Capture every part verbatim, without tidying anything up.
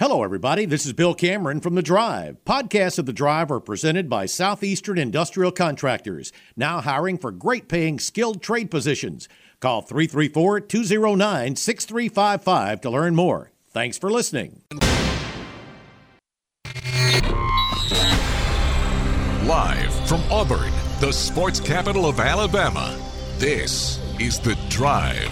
Hello, everybody. This is Bill Cameron from The Drive. Podcasts of The Drive are presented by Southeastern Industrial Contractors, now hiring for great-paying skilled trade positions. Call three three four, two zero nine, six three five five to learn more. Thanks for listening. Live from Auburn, the sports capital of Alabama, this is The Drive.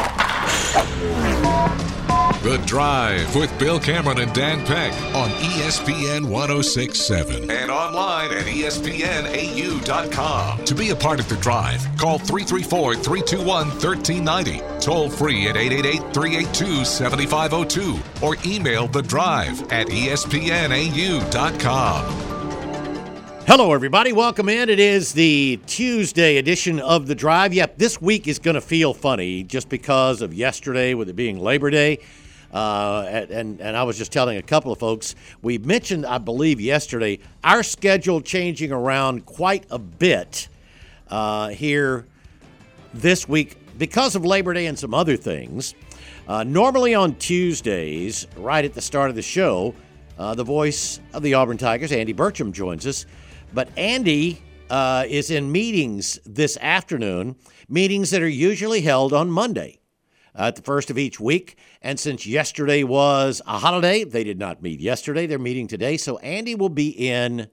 The Drive with Bill Cameron and Dan Peck on E S P N one oh six point seven and online at E S P N A U dot com. To be a part of The Drive, call three three four, three two one, one three nine zero, toll free at eight eight eight, three eight two, seven five zero two, or email The Drive at E S P N A U dot com. Hello, everybody. Welcome in. It is the Tuesday edition of The Drive. Yep, this week is going to feel funny just because of yesterday with it being Labor Day. Uh, and, and I was just telling a couple of folks, we mentioned, I believe, yesterday, our schedule changing around quite a bit uh, here this week because of Labor Day and some other things. Uh, normally on Tuesdays, right at the start of the show, uh, the voice of the Auburn Tigers, Andy Burcham, joins us. But Andy uh, is in meetings this afternoon, meetings that are usually held on Monday. Uh, at the first of each week. And since yesterday was a holiday, they did not meet yesterday. They're meeting today. So Andy will be in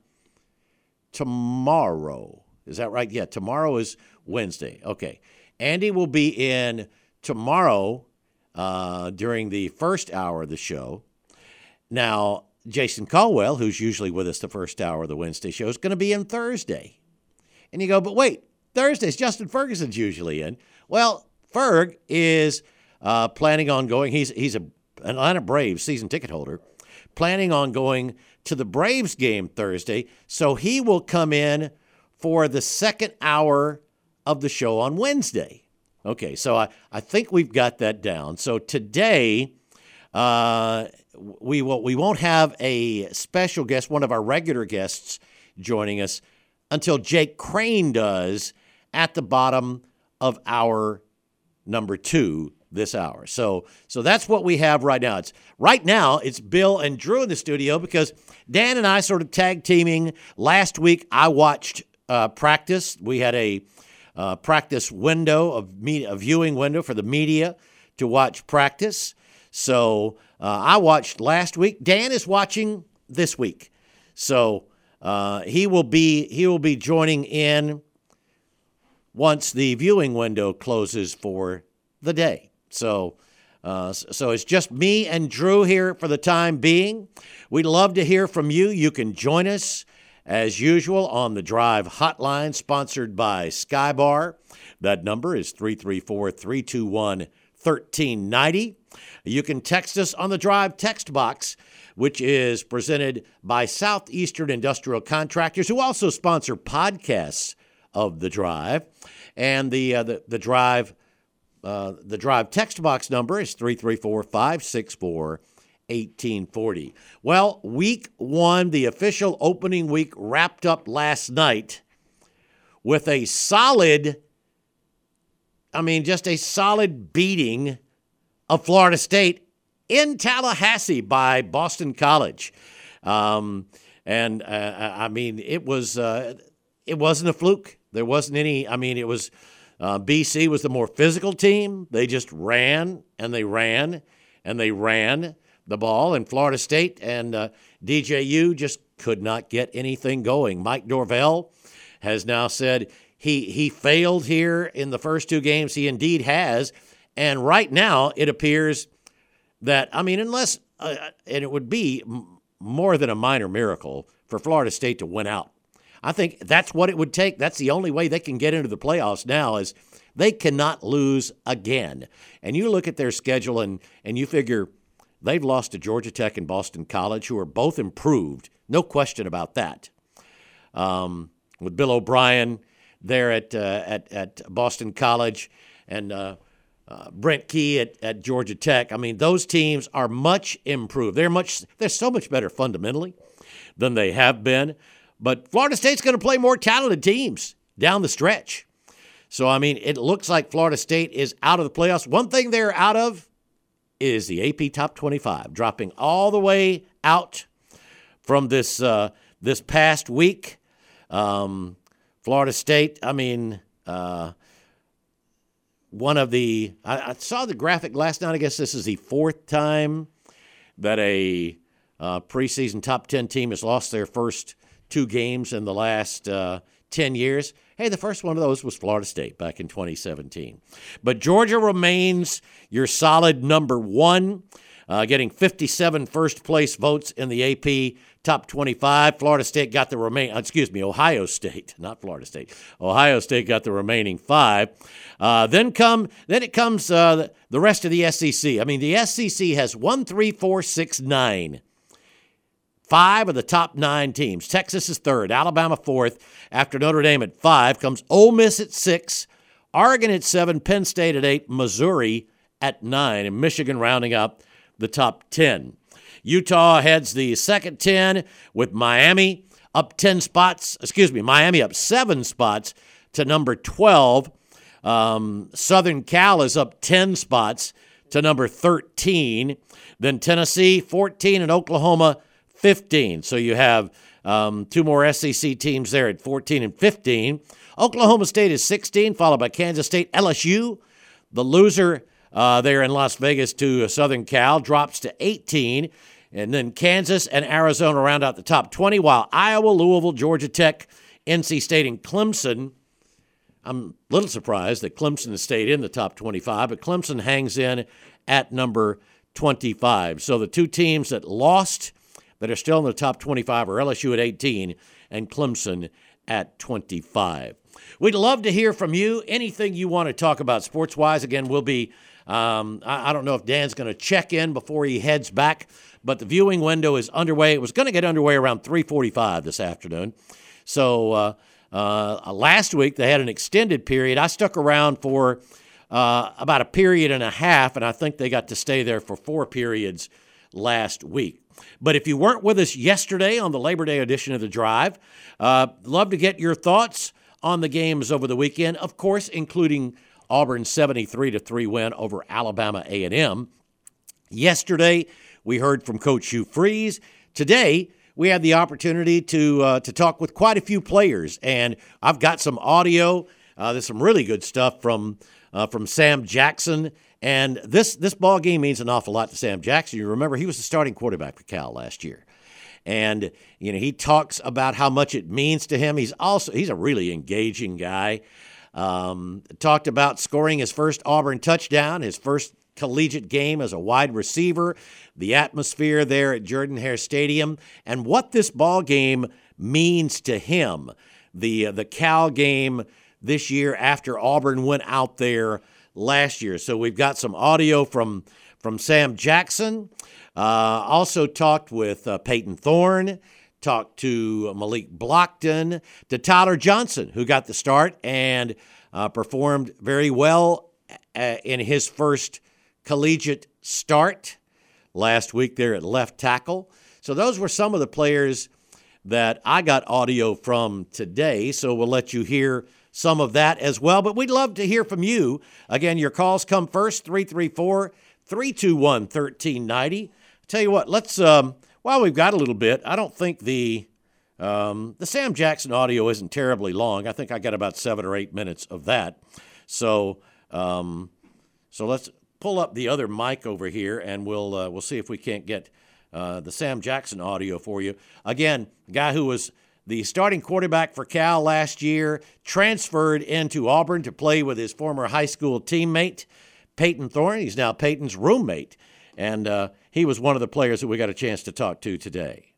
tomorrow. Is that right? Yeah, tomorrow is Wednesday. Okay. Andy will be in tomorrow uh, during the first hour of the show. Now, Jason Caldwell, who's usually with us the first hour of the Wednesday show, is going to be in Thursday. And you go, but wait, Thursday's Justin Ferguson's usually in. Well, Ferg is uh, planning on going. He's he's a, an Atlanta Braves season ticket holder, planning on going to the Braves game Thursday. So he will come in for the second hour of the show on Wednesday. Okay, so I, I think we've got that down. So today uh, we will we won't have a special guest, one of our regular guests, joining us until Jake Crane does at the bottom of our number two this hour. So so that's what we have right now. It's right now it's Bill and Drew in the studio because Dan and I sort of tag teaming. Last week I watched uh, practice. We had a uh, practice window of me a viewing window for the media to watch practice. So uh, I watched last week. Dan is watching this week. So uh, he will be he will be joining in once the viewing window closes for the day. So uh, so it's just me and Drew here for the time being. We'd love to hear from you. You can join us, as usual, on the Drive hotline, sponsored by Skybar. That number is three three four, three two one, one three nine zero. You can text us on the Drive text box, which is presented by Southeastern Industrial Contractors, who also sponsor podcasts of the Drive. And the uh, the, the Drive uh, the Drive text box number is three three four, five six four, one eight four zero. Well, week one, the official opening week, wrapped up last night with a solid, I mean, just a solid beating of Florida State in Tallahassee by Boston College. Um, and, uh, I mean, it was uh, it wasn't a fluke. There wasn't any, I mean, it was, uh, B C was the more physical team. They just ran and they ran and they ran the ball. And Florida State and uh, D J U just could not get anything going. Mike Norvell has now said he, he failed here in the first two games. He indeed has. And right now it appears that, I mean, unless, uh, and it would be m- more than a minor miracle for Florida State to win out. I think that's what it would take. That's the only way they can get into the playoffs now is they cannot lose again. And you look at their schedule and, and you figure they've lost to Georgia Tech and Boston College, who are both improved. No question about that. Um, with Bill O'Brien there at uh, at, at Boston College and uh, uh, Brent Key at, at Georgia Tech. I mean, those teams are much improved. They're much they're so much better fundamentally than they have been. But Florida State's going to play more talented teams down the stretch. So, I mean, it looks like Florida State is out of the playoffs. One thing they're out of is the A P Top twenty-five, dropping all the way out from this uh, this past week. Um, Florida State, I mean, uh, one of the I, I saw the graphic last night. I guess this is the fourth time that a uh, preseason top ten team has lost their first two games in the last uh, ten years. Hey, the first one of those was Florida State back in twenty seventeen. But Georgia remains your solid number one, uh, getting fifty-seven first-place votes in the A P Top twenty-five. Florida State got the remaining, excuse me, Ohio State, not Florida State. Ohio State got the remaining five. Uh, then come, then it comes uh, the, the rest of the S E C. I mean, the S E C has one, three, four, six, nine. Five of the top nine teams. Texas is third, Alabama fourth. After Notre Dame at five comes Ole Miss at six, Oregon at seven, Penn State at eight, Missouri at nine, and Michigan rounding up the top ten. Utah heads the second ten with Miami up ten spots. Excuse me, Miami up seven spots to number twelve. Um, Southern Cal is up ten spots to number thirteen. Then Tennessee fourteen and Oklahoma fifteen. So you have um, two more S E C teams there at fourteen and fifteen. Oklahoma State is sixteen, followed by Kansas State. L S U, the loser uh, there in Las Vegas to Southern Cal, drops to eighteen. And then Kansas and Arizona round out the top twenty, while Iowa, Louisville, Georgia Tech, N C State, and Clemson. I'm a little surprised that Clemson has stayed in the top twenty-five, but Clemson hangs in at number twenty-five. So the two teams that lost that are still in the top twenty-five are L S U at eighteen and Clemson at twenty-five. We'd love to hear from you. Anything you want to talk about sports-wise. Again, we'll be, um, I, I don't know if Dan's going to check in before he heads back, but the viewing window is underway. It was going to get underway around three forty-five this afternoon. So uh, uh, last week they had an extended period. I stuck around for uh, about a period and a half, and I think they got to stay there for four periods last week. But if you weren't with us yesterday on the Labor Day edition of The Drive, uh, love to get your thoughts on the games over the weekend, of course, including Auburn's seventy-three to three win over Alabama A and M. Yesterday, we heard from Coach Hugh Freeze. Today, we had the opportunity to uh, to talk with quite a few players, and I've got some audio. Uh, there's some really good stuff from uh, from Sam Jackson. And this this ball game means an awful lot to Sam Jackson. You remember he was the starting quarterback for Cal last year, and you know he talks about how much it means to him. He's also he's a really engaging guy. Um, talked about scoring his first Auburn touchdown, his first collegiate game as a wide receiver, the atmosphere there at Jordan-Hare Stadium, and what this ball game means to him. The uh, the Cal game this year after Auburn went out there last year. So we've got some audio from from Sam Jackson. Uh, also talked with uh, Peyton Thorne, talked to Malik Blockton, to Tyler Johnson, who got the start and uh, performed very well uh, in his first collegiate start last week there at left tackle. So those were some of the players that I got audio from today. So we'll let you hear some of that as well. But we'd love to hear from you. Again, your calls come first, three three four, three two one, one three nine zero. Tell you what, let's, um, while we've got a little bit, I don't think the um, the Sam Jackson audio isn't terribly long. I think I got about seven or eight minutes of that. So um, so let's pull up the other mic over here, and we'll uh, we'll see if we can't get uh, the Sam Jackson audio for you. Again, guy who was the starting quarterback for Cal last year, transferred into Auburn to play with his former high school teammate, Peyton Thorne. He's now Peyton's roommate, and uh, he was one of the players that we got a chance to talk to today.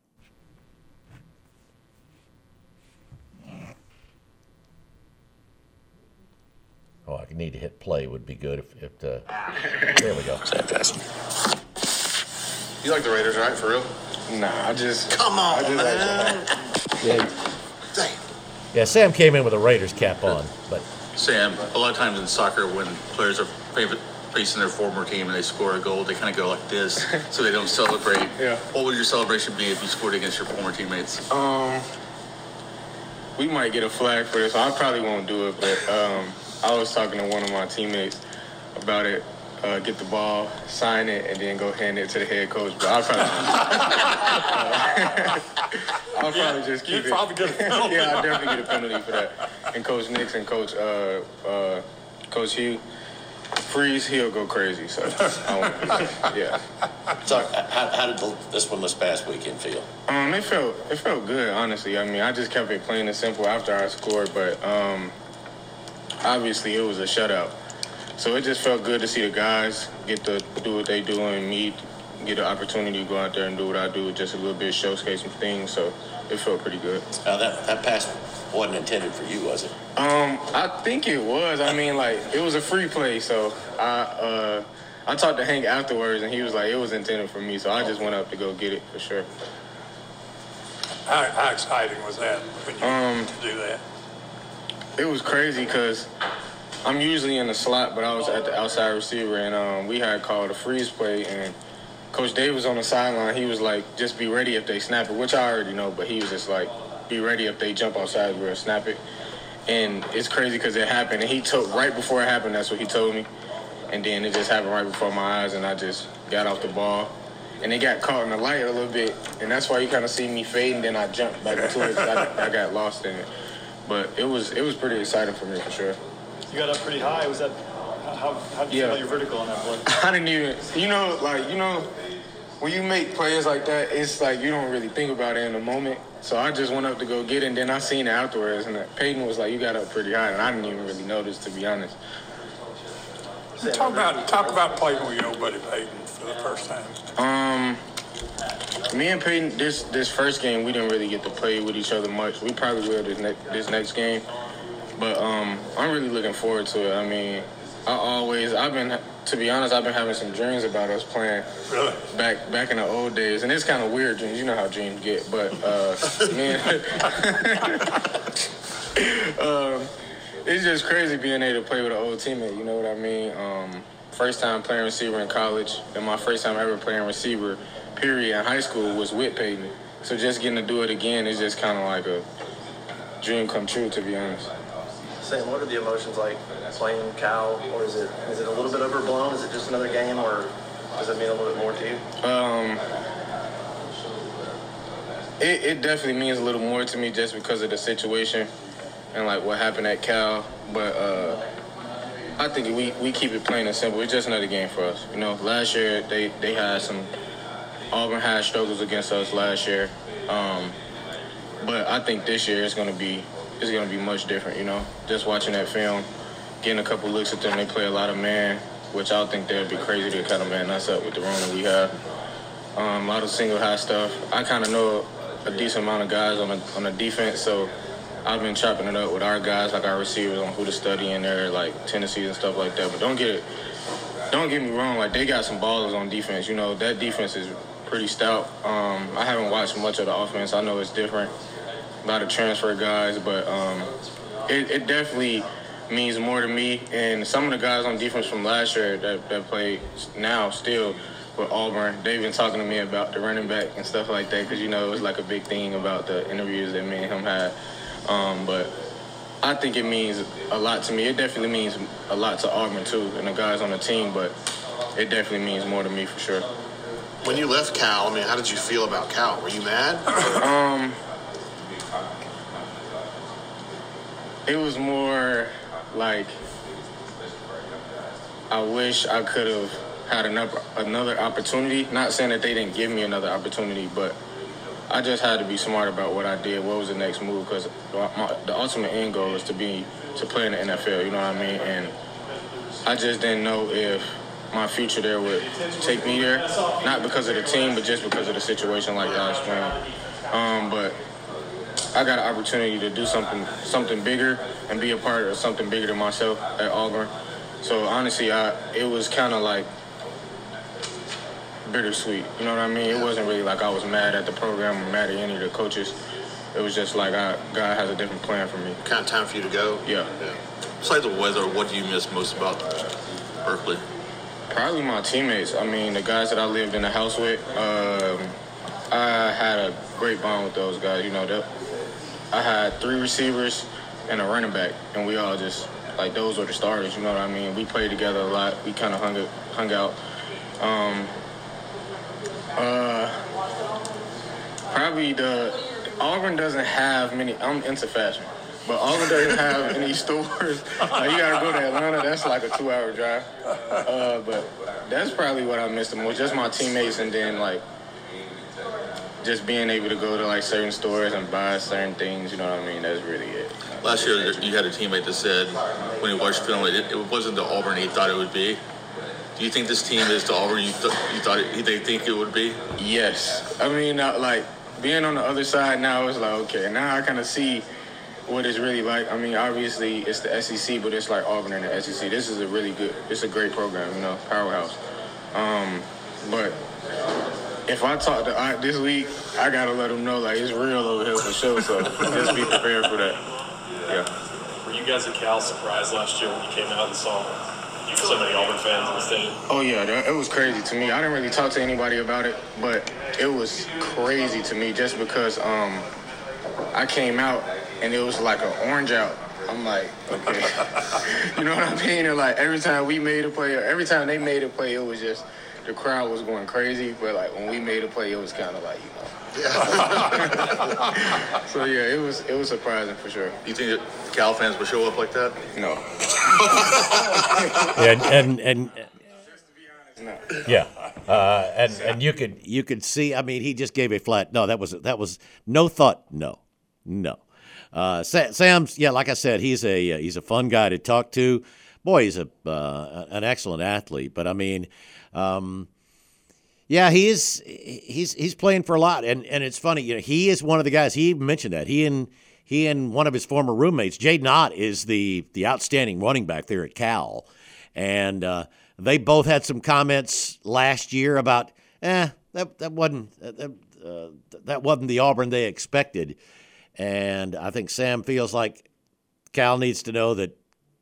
Oh, I need to hit play would be good if, if uh, there we go. You like the Raiders, right? For real? Nah, I just... Come on, I just man. Yeah. Damn. Yeah, Sam came in with a Raiders cap on, but Sam, a lot of times in soccer, when players are favorite facing their former team and they score a goal, they kind of go like this, so they don't celebrate. Yeah. What would your celebration be if you scored against your former teammates? Um, we might get a flag for this. I probably won't do it, but um, I was talking to one of my teammates about it uh, get the ball, sign it, and then go hand it to the head coach. But I'll probably, uh, I'll probably just keep You'd it. probably get a penalty. Yeah, I'll definitely get a penalty for that. And Coach Nix and Coach uh, uh, Coach Hugh, Freeze, he'll go crazy. So, I won't, yeah. So, how, how did the, this one this past weekend feel? Um, it felt it felt good, honestly. I mean, I just kept it plain and simple after I scored, but um, obviously it was a shutout. So it just felt good to see the guys get to do what they do and me get an opportunity to go out there and do what I do, just a little bit showcase some things. So it felt pretty good. Now that that pass wasn't intended for you, was it? Um, I think it was. I mean, like it was a free play, so I uh, I talked to Hank afterwards, and he was like, it was intended for me. So I just went up to go get it for sure. How, how exciting was that when you um, to do that? It was crazy because I'm usually in the slot, but I was at the outside receiver, and um, we had called a freeze play, and Coach Dave was on the sideline. He was like, just be ready if they snap it, which I already know, but he was just like, be ready if they jump outside, we'll snap it. And it's crazy because it happened, and he told, right before it happened, that's what he told me. And then it just happened right before my eyes, and I just got off the ball. And it got caught in the light a little bit, and that's why you kind of see me fade, and then I jumped back into it because I, I got lost in it. But it was it was pretty exciting for me, for sure. You got up pretty high. Was that how? How did you Yeah. feel your vertical on that play? I didn't even, you know, like you know, when you make plays like that, it's like you don't really think about it in the moment. So I just went up to go get it, and then I seen it afterwards, and Peyton was like, "You got up pretty high," and I didn't even really notice, to be honest. Talk about talk about playing with your old buddy Peyton for the first time. Um, me and Peyton, this this first game, we didn't really get to play with each other much. We probably will this next this next game, but um, I'm really looking forward to it. I mean, I always, I've been, to be honest, I've been having some dreams about us playing. Really? Back back in the old days, and it's kind of weird dreams. You know how dreams get, but uh, man, um, it's just crazy being able to play with an old teammate. You know what I mean? Um, first time playing receiver in college, and my first time ever playing receiver, period, in high school was with Peyton. So just getting to do it again is just kind of like a dream come true, to be honest. Sam, what are the emotions like playing Cal, or is it is it a little bit overblown? Is it just another game, or does it mean a little bit more to you? Um, it, it definitely means a little more to me just because of the situation and like what happened at Cal. But uh, I think we, we keep it plain and simple. It's just another game for us. You know, last year they, they had some Auburn had struggles against us last year, um, but I think this year it's gonna be it's gonna be much different. You know, just watching that film, getting a couple looks at them. They play a lot of man, which I think they'd be crazy to kind of man us up with the run that we have. Um, a lot of single high stuff. I kind of know a decent amount of guys on the on the defense, so I've been chopping it up with our guys, like our receivers, on who to study in there, like tendencies and stuff like that. But don't get it, don't get me wrong. Like they got some ballers on defense. You know that defense is pretty stout. Um, I haven't watched much of the offense. I know it's different. A lot of transfer guys, but um, it, it definitely means more to me. And some of the guys on defense from last year that, that play now still with Auburn, they've been talking to me about the running back and stuff like that because, you know, it was like a big thing about the interviews that me and him had. Um, but I think it means a lot to me. It definitely means a lot to Auburn, too, and the guys on the team, but it definitely means more to me for sure. When you left Cal, I mean, how did you feel about Cal? Were you mad? Um, it was more like I wish I could have had another another opportunity. Not saying that they didn't give me another opportunity, but I just had to be smart about what I did. What was the next move? Because the ultimate end goal is to be to play in the N F L. You know what I mean? And I just didn't know if my future there would take me there, not because of the team, but just because of the situation like I explained. Um, but I got an opportunity to do something something bigger and be a part of something bigger than myself at Auburn. So honestly, I it was kind of like bittersweet. You know what I mean? It wasn't really like I was mad at the program or mad at any of the coaches. It was just like I, God has a different plan for me. Kind of time for you to go? Yeah. yeah. Besides the weather, what do you miss most about Berkeley? Probably my teammates. I mean, the guys that I lived in the house with, um, I had a great bond with those guys. You know, that I had three receivers and a running back, and we all just, like, those were the starters, you know what I mean? We played together a lot. We kind of hung, hung out. Um, uh, probably the Auburn doesn't have many. I'm into fashion, but Auburn doesn't have any stores. Like, you gotta go to Atlanta. That's like a two-hour drive. Uh, but that's probably what I miss the most. Just my teammates, and then like just being able to go to like certain stores and buy certain things. You know what I mean? That's really it. Last year, you had a teammate that said when he watched film, it, it wasn't the Auburn he thought it would be. Do you think this team is the Auburn you, th- you thought it, they think it would be? Yes. I mean, uh, like, being on the other side now, it's like, okay, now I kind of see what it's really like. I mean, obviously, it's the S E C, but it's like Auburn and the S E C. This is a really good, it's a great program, you know, powerhouse. Um, but if I talk to Ike this week, I got to let him know, like, it's real over here for sure, so just be prepared for that. Yeah. Were you guys at Cal surprised last year when you came out and saw you so many Auburn fans in the stadium? Oh, yeah, that, it was crazy to me. I didn't really talk to anybody about it, but it was crazy to me just because um, I came out and it was like an orange out. I'm like, okay. You know what I mean? And like every time we made a play, or every time they made a play, it was just, the crowd was going crazy. But like when we made a play, it was kind of like, you know. Yeah. So yeah, it was it was surprising for sure. Do you think that Cal fans would show up like that? No. and and and No. yeah, uh, and and you could you could see. I mean, he just gave a flat no. That was that was no thought. No, no. Uh, Sam's yeah, like I said, he's a he's a fun guy to talk to. Boy, he's a uh, an excellent athlete. But I mean. Um, Yeah, he is. He's he's playing for a lot, and, and it's funny. You know, he is one of the guys. He even mentioned that he and he and one of his former roommates, Jaden Ott, is the the outstanding running back there at Cal, and uh, they both had some comments last year about, eh, that that wasn't that, uh, that wasn't the Auburn they expected, and I think Sam feels like Cal needs to know that,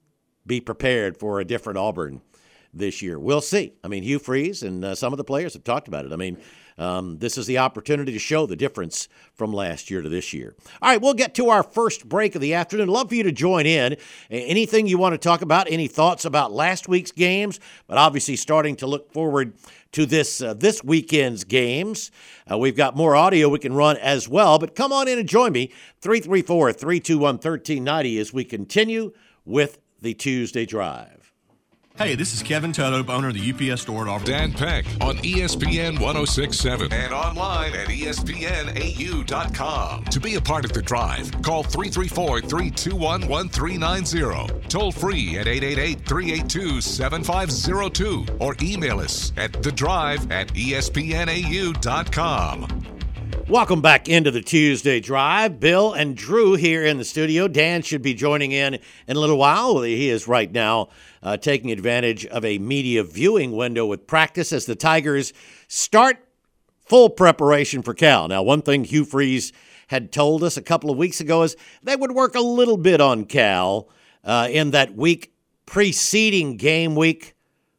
be prepared for a different Auburn this year. We'll see. I mean, Hugh Freeze and uh, some of the players have talked about it. I mean, um, this is the opportunity to show the difference from last year to this year. All right, we'll get to our first break of the afternoon. Love for you to join in. Anything you want to talk about, any thoughts about last week's games, but obviously starting to look forward to this uh, this weekend's games. Uh, we've got more audio we can run as well, but come on in and join me, three three four, three two one, one three nine zero, as we continue with the Tuesday Drive. Hey, this is Kevin Toto, owner of the U P S store at Auburn. Dan Peck on E S P N one oh six point seven and online at E S P N A U dot com. To be a part of The Drive, call three three four, three two one, one three nine zero. Toll free at eight eight eight, three eight two, seven five zero two or email us at the drive at E S P N A U dot com. Welcome back into the Tuesday Drive. Bill and Drew here in the studio. Dan should be joining in in a little while. He is right now uh, taking advantage of a media viewing window with practice as the Tigers start full preparation for Cal. Now, one thing Hugh Freeze had told us a couple of weeks ago is they would work a little bit on Cal uh, in that week preceding game week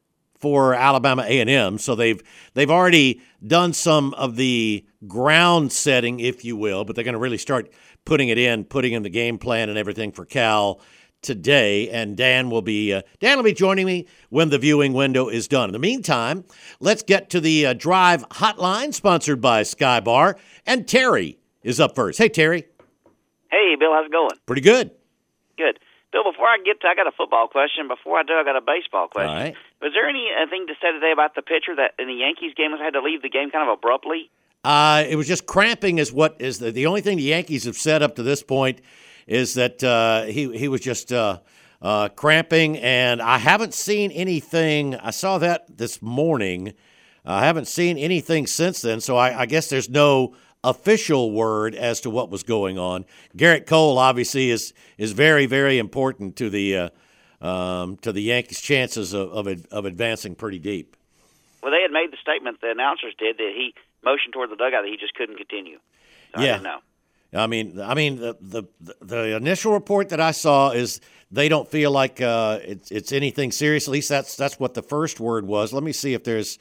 for Alabama A and M. So they've they've already done some of the ground setting, if you will, but they're going to really start putting it in, putting in the game plan and everything for Cal today. And Dan will be uh, Dan will be joining me when the viewing window is done. In the meantime, let's get to the uh, Drive Hotline, sponsored by Sky Bar. And Terry is up first. Hey, Terry. Hey, Bill. How's it going? Pretty good. Good. Bill, before I get to, I got a football question. Before I do, I got a baseball question. All right. Was there anything to say today about the pitcher that in the Yankees game had to leave the game kind of abruptly? Uh, it was just cramping is what is the, the only thing the Yankees have said up to this point is that uh, he, he was just uh, uh, cramping, and I haven't seen anything. I saw that this morning. I haven't seen anything since then, so I, I guess there's no official word as to what was going on. Garrett Cole obviously is is very, very important to the uh, um, to the Yankees' chances of, of of advancing pretty deep. Well, they had made the statement, the announcers did, that he motioned toward the dugout that he just couldn't continue. So yeah. I didn't know. I mean, I mean, the, the the initial report that I saw is they don't feel like uh, it's it's anything serious. At least that's that's what the first word was. Let me see if there's.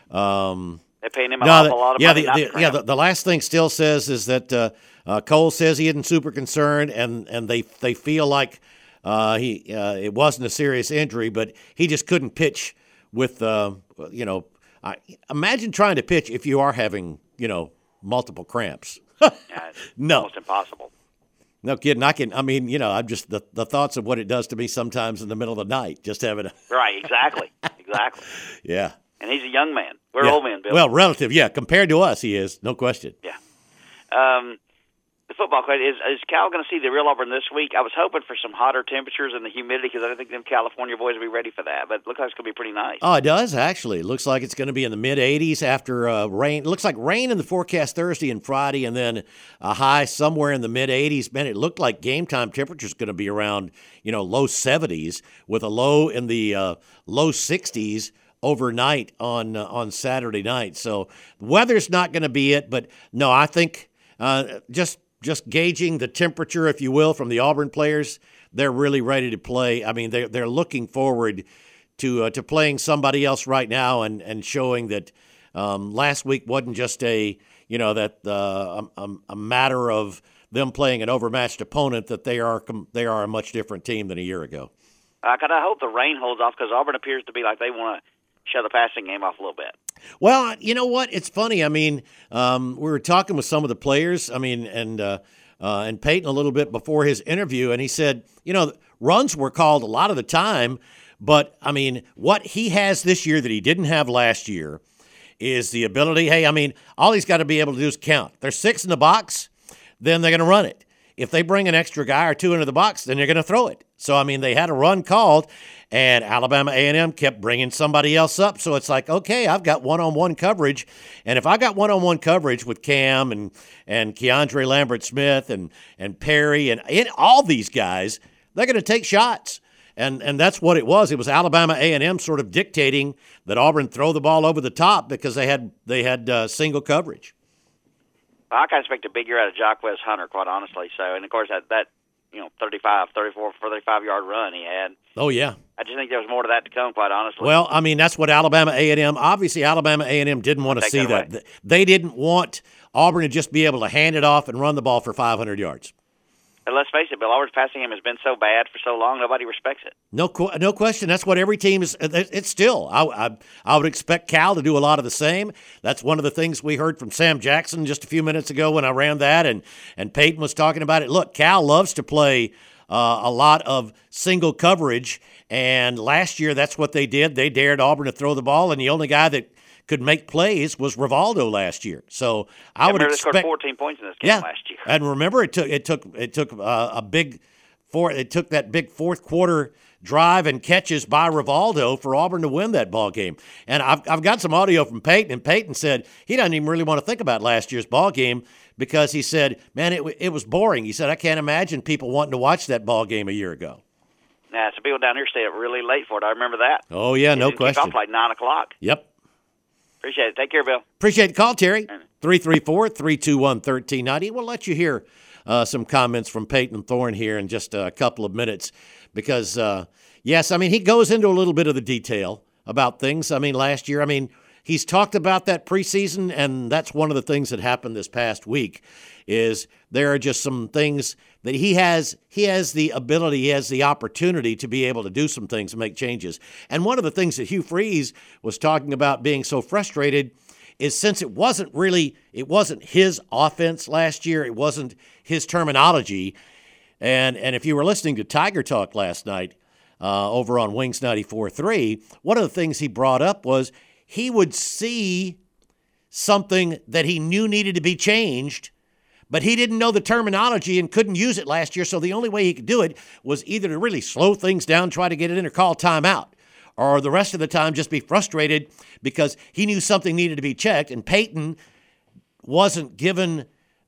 Um, They're paying him an no, awful the, lot of yeah, money. the, not the, to yeah. cramp. The, the last thing still says is that uh, uh, Cole says he isn't super concerned, and, and they they feel like uh, he uh, it wasn't a serious injury, but he just couldn't pitch with, uh, you know, I, imagine trying to pitch if you are having, you know, multiple cramps. Yeah, no. Almost impossible. No kidding. I can, I mean, you know, I'm just, the, the thoughts of what it does to me sometimes in the middle of the night, just having a. Right, exactly. Exactly. Yeah. And he's a young man. We're yeah. old men, Bill. Well, relative, yeah. Compared to us, he is, no question. Yeah. Um, the football question is: Is Cal going to see the real Auburn this week? I was hoping for some hotter temperatures and the humidity because I don't think them California boys will be ready for that. But it looks like it's going to be pretty nice. Oh, it does actually. It looks like it's going to be in the mid eighties after uh, rain. It looks like rain in the forecast Thursday and Friday, and then a high somewhere in the mid eighties. Man, it looked like game time temperature is going to be around you know low seventies with a low in the uh, low sixties overnight on uh, on Saturday night. So the weather's not going to be it, but no, I think uh, just. Just gauging the temperature, if you will, from the Auburn players, they're really ready to play. I mean, they're, they're looking forward to uh, to playing somebody else right now and, and showing that um, last week wasn't just a, you know, that uh, a, a matter of them playing an overmatched opponent, that they are they are a much different team than a year ago. Uh, I hope the rain holds off because Auburn appears to be like they want to shut the passing game off a little bit. Well, you know what? It's funny. I mean, um, we were talking with some of the players. I mean, and uh, uh, and Peyton a little bit before his interview, and he said, you know, runs were called a lot of the time, but I mean, what he has this year that he didn't have last year is the ability. Hey, I mean, all he's got to be able to do is count. There's six in the box, then they're going to run it. If they bring an extra guy or two into the box, then they're going to throw it. So, I mean, they had a run called, and Alabama A and M kept bringing somebody else up. So it's like, okay, I've got one-on-one coverage. And if I got one-on-one coverage with Cam and and Keandre Lambert-Smith and, and Perry and, and all these guys, they're going to take shots. And and that's what it was. It was Alabama A and M sort of dictating that Auburn throw the ball over the top because they had they had uh, single coverage. I kind of expect a big year out of Jacquez Hunter, quite honestly. So, and of course that that you know thirty-five, thirty-four, thirty-five yard run he had. Oh yeah. I just think there was more to that to come, quite honestly. Well, I mean that's what Alabama A and M. Obviously, Alabama A and M didn't want to see that. that. They didn't want Auburn to just be able to hand it off and run the ball for five hundred yards. And let's face it, Bill, Auburn's passing game has been so bad for so long, nobody respects it. No, no question. That's what every team is. It's still. I, I, I would expect Cal to do a lot of the same. That's one of the things we heard from Sam Jackson just a few minutes ago when I ran that, and and Peyton was talking about it. Look, Cal loves to play uh, a lot of single coverage, and last year that's what they did. They dared Auburn to throw the ball, and the only guy that could make plays was Rivaldo last year. So I yeah, would remember expect they scored fourteen points in this game yeah. last year. And remember, it took it took it took uh, a big four. It took that big fourth quarter drive and catches by Rivaldo for Auburn to win that ball game. And I've I've got some audio from Peyton, and Peyton said he doesn't even really want to think about last year's ball game because he said, "Man, it it was boring." He said, "I can't imagine people wanting to watch that ball game a year ago." Nah, so people down here stayed up really late for it. I remember that. Oh yeah, it no didn't question. Kick off like nine o'clock. Yep. Appreciate it. Take care, Bill. Appreciate the call, Terry. three three four, three two one, one three nine zero. We'll let you hear uh, some comments from Peyton Thorne here in just a couple of minutes because, uh, yes, I mean, he goes into a little bit of the detail about things. I mean, last year, I mean, he's talked about that preseason, and that's one of the things that happened this past week is there are just some things that he has he has the ability, he has the opportunity to be able to do some things and make changes. And one of the things that Hugh Freeze was talking about being so frustrated is since it wasn't really, it wasn't his offense last year, it wasn't his terminology. And and if you were listening to Tiger Talk last night uh, over on Wings ninety-four point three, one of the things he brought up was he would see something that he knew needed to be changed, but he didn't know the terminology and couldn't use it last year, so the only way he could do it was either to really slow things down, try to get it in, or call timeout, or the rest of the time just be frustrated because he knew something needed to be checked, and Peyton wasn't given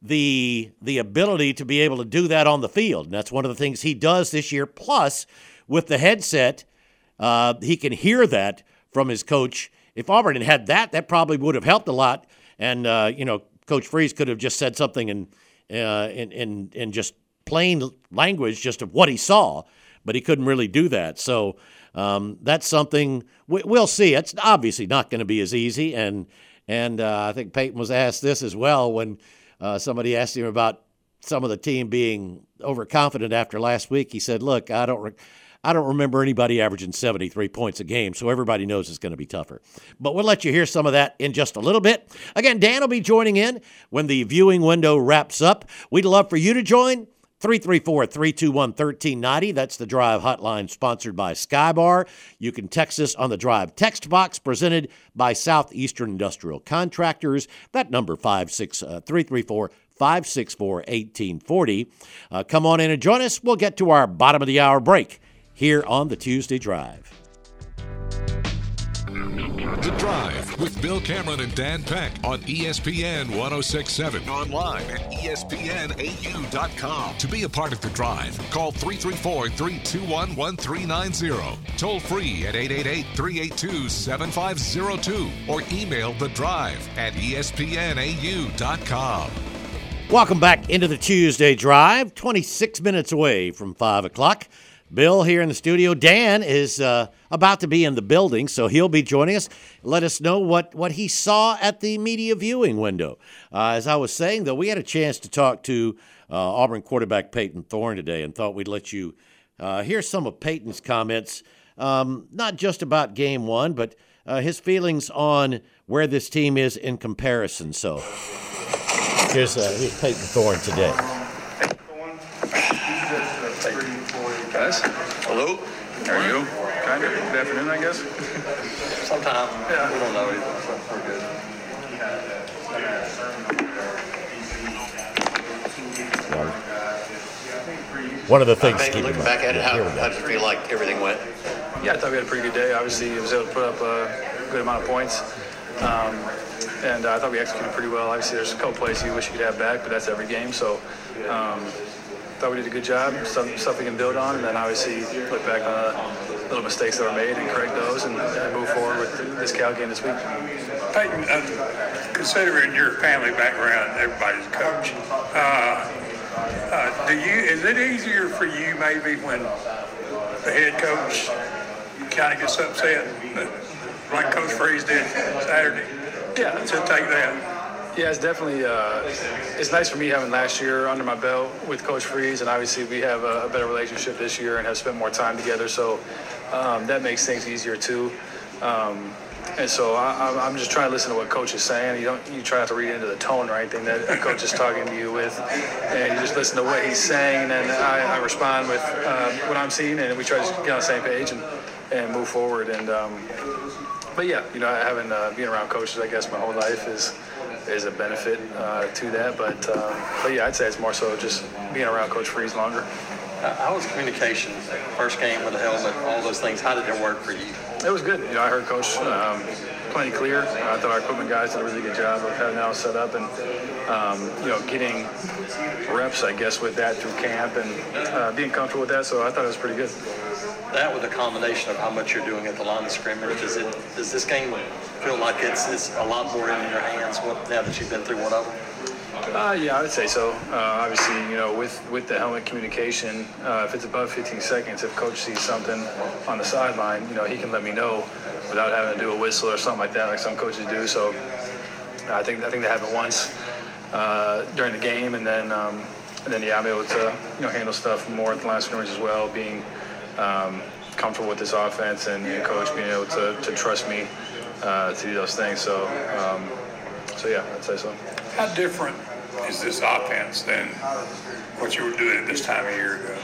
the the ability to be able to do that on the field. And that's one of the things he does this year. Plus, with the headset, uh, he can hear that from his coach. If Auburn had had that, that probably would have helped a lot, and, uh, you know, Coach Freeze could have just said something in, uh, in in in just plain language, just of what he saw, but he couldn't really do that. So um, that's something we, we'll see. It's obviously not going to be as easy, and and uh, I think Peyton was asked this as well when uh, somebody asked him about some of the team being overconfident after last week. He said, "Look, I don't." Re- I don't remember anybody averaging seventy-three points a game, so everybody knows it's going to be tougher. But we'll let you hear some of that in just a little bit. Again, Dan will be joining in when the viewing window wraps up. We'd love for you to join. three three four, three two one, one three nine zero. That's the Drive hotline sponsored by Skybar. You can text us on the Drive text box presented by Southeastern Industrial Contractors. That number, five six three three four, five six four, one eight four zero. Uh, come on in and join us. We'll get to our bottom of the hour break here on the Tuesday Drive. The Drive with Bill Cameron and Dan Peck on E S P N ten sixty-seven. Online at E S P N A U dot com. To be a part of The Drive, call three three four, three two one, one three nine zero. Toll free at eight eight eight, three eight two, seven five zero two or email The Drive at E S P N A U dot com. Welcome back into the Tuesday Drive, twenty-six minutes away from five o'clock. Bill here in the studio. Dan is uh, about to be in the building, so he'll be joining us. Let us know what, what he saw at the media viewing window. Uh, as I was saying, though, we had a chance to talk to uh, Auburn quarterback Payton Thorne today and thought we'd let you uh, hear some of Payton's comments, um, not just about game one, but uh, his feelings on where this team is in comparison. So here's, uh, here's Payton Thorne today. Guys, hello. How are you? Kind of. Good afternoon, I guess. Sometime. Yeah. We don't know either, so we're good. One of the things. Uh, looking back at it, how, how did you feel like everything went? Yeah, I thought we had a pretty good day. Obviously, I was able to put up a good amount of points. Um, and uh, I thought we executed pretty well. Obviously, there's a couple plays you wish you could have back, but that's every game. So, um, thought we did a good job, some stuff we can build on, and then obviously look back on the little mistakes that were made and correct those and, and move forward with this Cal game this week. Payton, uh, considering your family background, everybody's a coach, uh, uh, do you, is it easier for you maybe when the head coach kind of gets upset, like Coach Freeze did Saturday, yeah, to take that? Yeah, it's definitely, uh, it's nice for me having last year under my belt with Coach Freeze, and obviously we have a, a better relationship this year and have spent more time together, so um, that makes things easier too. Um, and so I, I'm just trying to listen to what Coach is saying. You don't, you try not to read into the tone or anything that a coach is talking to you with, and you just listen to what he's saying, and then I, I respond with uh, what I'm seeing, and we try to get on the same page and, and move forward. And um, but yeah, you know, having uh, being around coaches, I guess my whole life is. is a benefit uh, to that, but um, but yeah, I'd say it's more so just being around Coach Freeze longer. Uh, how was communication? First game with the helmet, all those things. How did it work for you? It was good. You know, I heard Coach um, plenty clear. Uh, I thought our equipment guys did a really good job of having that all set up and um, you know getting reps, I guess, with that through camp and uh, being comfortable with that. So I thought it was pretty good. That with a combination of how much you're doing at the line of scrimmage, does it does this game feel like it's, it's a lot more in your hands now that you've been through one of them? Uh, yeah, I would say so. Uh, obviously, you know, with, with the helmet communication, uh, if it's above fifteen seconds, if Coach sees something on the sideline, you know, he can let me know without having to do a whistle or something like that, like some coaches do. So uh, I think I think that happened once uh, during the game, and then um, and then yeah, I'm able to you know handle stuff more at the line of scrimmage as well, being um, comfortable with this offense and, and Coach being able to, to trust me uh, to do those things. So um, so yeah, I'd say so. How different is this offense than what you were doing at this time of year ago?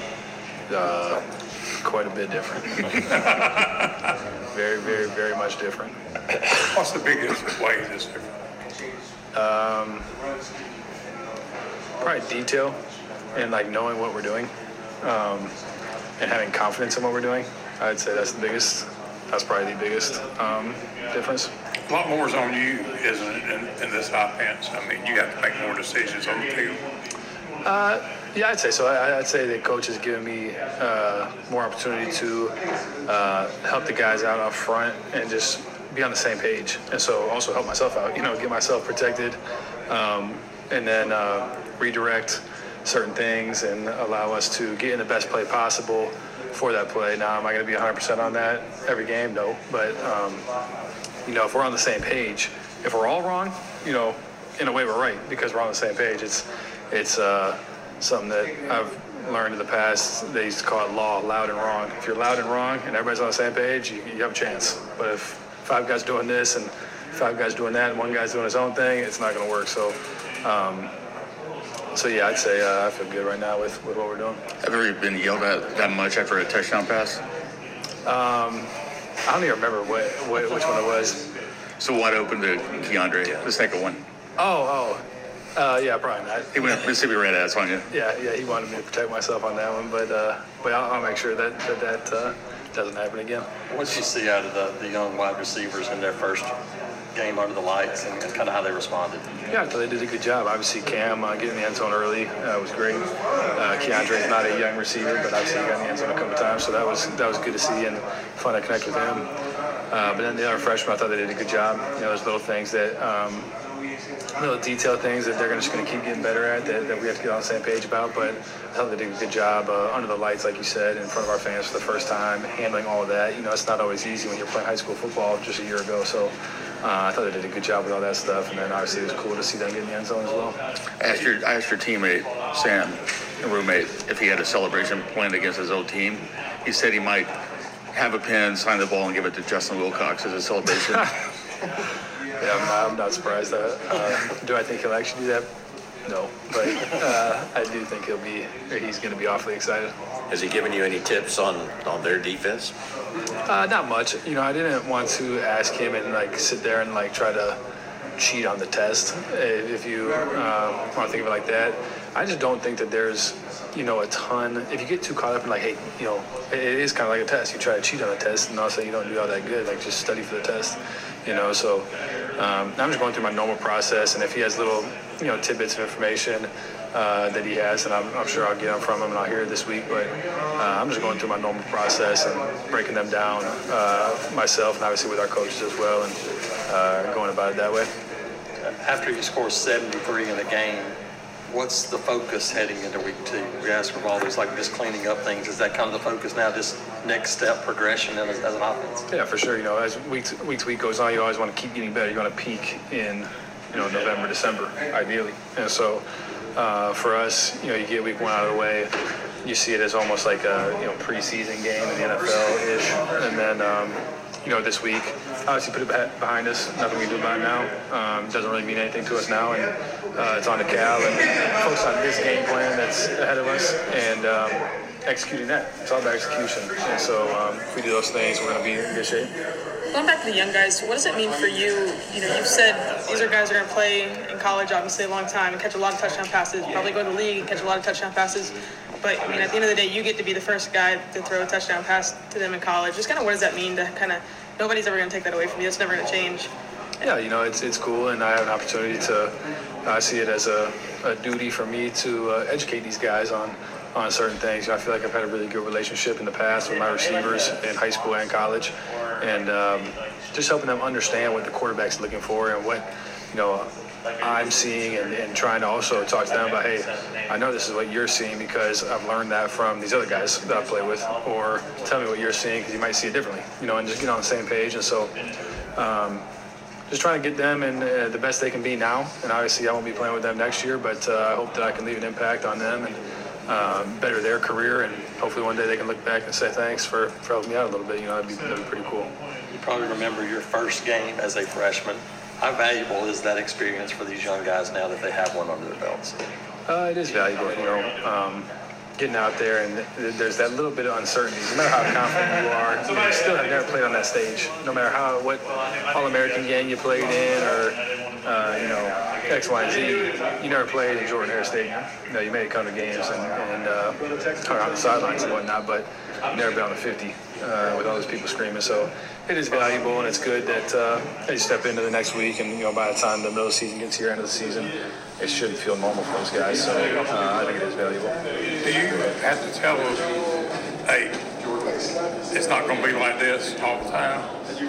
Uh, quite a bit different. very, very, very much different. What's the biggest way that's different? Um, probably detail and like knowing what we're doing um, and having confidence in what we're doing. I'd say that's the biggest. That's probably the biggest um, difference. A lot more is on you, isn't it, in, in this offense? I mean, you have to make more decisions on the field. Uh, yeah, I'd say so. I, I'd say the coach has given me uh, more opportunity to uh, help the guys out up front and just be on the same page. And so also help myself out, you know, get myself protected um, and then uh, redirect certain things and allow us to get in the best play possible for that play. Now, am I going to be one hundred percent on that every game? No. But, um, you know, if we're on the same page, if we're all wrong, you know, in a way we're right because we're on the same page. It's it's uh, something that I've learned in the past, they used to call it law, loud and wrong. If you're loud and wrong and everybody's on the same page, you, you have a chance. But if five guys doing this and five guys doing that and one guy's doing his own thing, it's not going to work. So, um, so yeah, I'd say uh, I feel good right now with, with what we're doing. Have you ever been yelled at that much after a touchdown pass? Um, I don't even remember what, what which one it was. So wide open to Keandre, the second one. Oh, oh. Uh, yeah, probably not. He went Mississippi Red ass on you. Yeah, yeah, he wanted me to protect myself on that one, but uh, but I'll, I'll make sure that that, that uh, doesn't happen again. What did you see out of the, the young wide receivers in their first game under the lights and, and kind of how they responded? Yeah, I thought they did a good job. Obviously, Cam uh, getting the end zone early uh, was great. Uh, Keandre is not a young receiver, but obviously he got in the end zone a couple times, so that was that was good to see and fun to connect with him. Uh, but then the other freshmen, I thought they did a good job. You know, there's little things that. Um, little detail things that they're just going to keep getting better at that, that we have to get on the same page about, but I thought they did a good job uh, under the lights, like you said, in front of our fans for the first time, handling all of that. You know, it's not always easy when you're playing high school football just a year ago, so uh, I thought they did a good job with all that stuff, and then obviously it was cool to see them get in the end zone as well. I asked your, I asked your teammate, Sam, a roommate, if he had a celebration planned against his old team. He said he might have a pen, sign the ball, and give it to Justin Wilcox as a celebration. Yeah, I'm not, I'm not surprised. That, uh, do I think he'll actually do that? No, but uh, I do think he'll be. He's going to be awfully excited. Has he given you any tips on, on their defense? Uh, not much. You know, I didn't want to ask him and like sit there and like try to cheat on the test. If you um, want to think of it like that, I just don't think that there's, you know, a ton. If you get too caught up in like, hey, you know, it is kind of like a test. You try to cheat on a test, and all of a sudden you don't do all that good. Like just study for the test. You know, so um, I'm just going through my normal process, and if he has little, you know, tidbits of information uh, that he has, and I'm, I'm sure I'll get them from him, and I'll hear it this week. But uh, I'm just going through my normal process and breaking them down uh, myself, and obviously with our coaches as well, and uh, going about it that way. After you score seventy-three in a game, what's the focus heading into week two? We asked for all these, like just cleaning up things. Is that kind of the focus now, just next step progression as, as an offense? Yeah, for sure. You know, as week to, week to week goes on, you always want to keep getting better. You want to peak in, you know, November, December, ideally. And so uh, for us, you know, you get week one out of the way, you see it as almost like a, you know, preseason game in the N F L-ish. And then, um, you know, this week, obviously put it behind us. Nothing we can do about it now. Um, it doesn't really mean anything to us now. And uh, it's on to Cal and focus on this game plan that's ahead of us and um, executing that. It's all about execution. And so um, if we do those things, we're going to be in good shape. Going back to the young guys, what does it mean for you? You know, you've said these are guys that are going to play in college, obviously, a long time and catch a lot of touchdown passes, probably go to the league and catch a lot of touchdown passes. But, I mean, at the end of the day, you get to be the first guy to throw a touchdown pass to them in college. Just kind of what does that mean to kind of – nobody's ever going to take that away from you. It's never going to change. Yeah, you know, it's it's cool, and I have an opportunity to – I see it as a, a duty for me to uh, educate these guys on, on certain things. You know, I feel like I've had a really good relationship in the past with my receivers in high school and college, and um, just helping them understand what the quarterback's looking for and what, you know, I'm seeing and, and trying to also talk to them about, hey, I know this is what you're seeing because I've learned that from these other guys that I play with, or tell me what you're seeing because you might see it differently, you know, and just get on the same page. And so um, just trying to get them in uh, the best they can be now. And obviously I won't be playing with them next year, but uh, I hope that I can leave an impact on them and uh, better their career. And hopefully one day they can look back and say thanks for, for helping me out a little bit. You know, that'd be, that'd be pretty cool. You probably remember your first game as a freshman. How valuable is that experience for these young guys now that they have one under their belts? Uh, it is valuable, you know, um, getting out there and th- there's that little bit of uncertainty. No matter how confident you are, you, know, you still have never played on that stage. No matter how what All-American game you played in or, uh, you know, X, Y, and Z, you never played in Jordan-Hare Stadium. You know, you may come to games and, and uh, or on the sidelines and whatnot, but you've never been on the fifty uh, with all those people screaming. So it is valuable, and it's good that uh, they step into the next week, and you know, by the time the middle of the season gets here, end of the season, it shouldn't feel normal for those guys. So uh, I think it is valuable. Do you have to tell them, hey, it's not going to be like this all the time?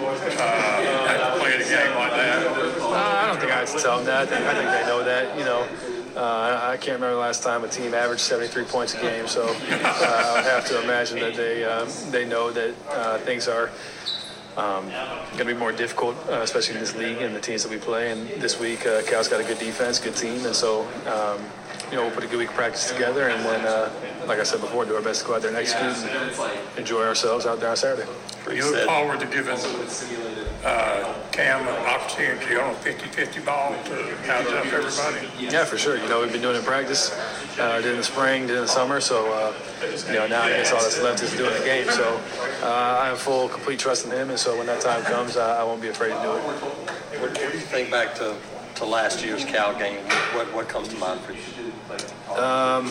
Uh, have to play the game like that? Uh, I don't think I have to tell them that. I think, I think they know that. You know, uh, I can't remember the last time a team averaged seventy-three points a game. So uh, I would have to imagine that they um, they know that uh, things are um, going to be more difficult, uh, especially in this league and the teams that we play. And this week, uh, Cal's got a good defense, good team, and so um, you know, we'll put a good week of practice together, and then, uh, like I said before, do our best to go out there and execute and enjoy ourselves out there on Saturday. You look forward to giving uh, Cam an opportunity on a fifty-fifty ball to house up everybody? Yeah, for sure. You know, we've been doing it in practice, uh, did in the spring, did in the summer, so, uh, you know, now I guess all that's left is doing the game. So uh, I have full, complete trust in him, and so when that time comes, I, I won't be afraid to do it. What, what do you think back to, to last year's Cal game? What, what comes to mind for you? Um,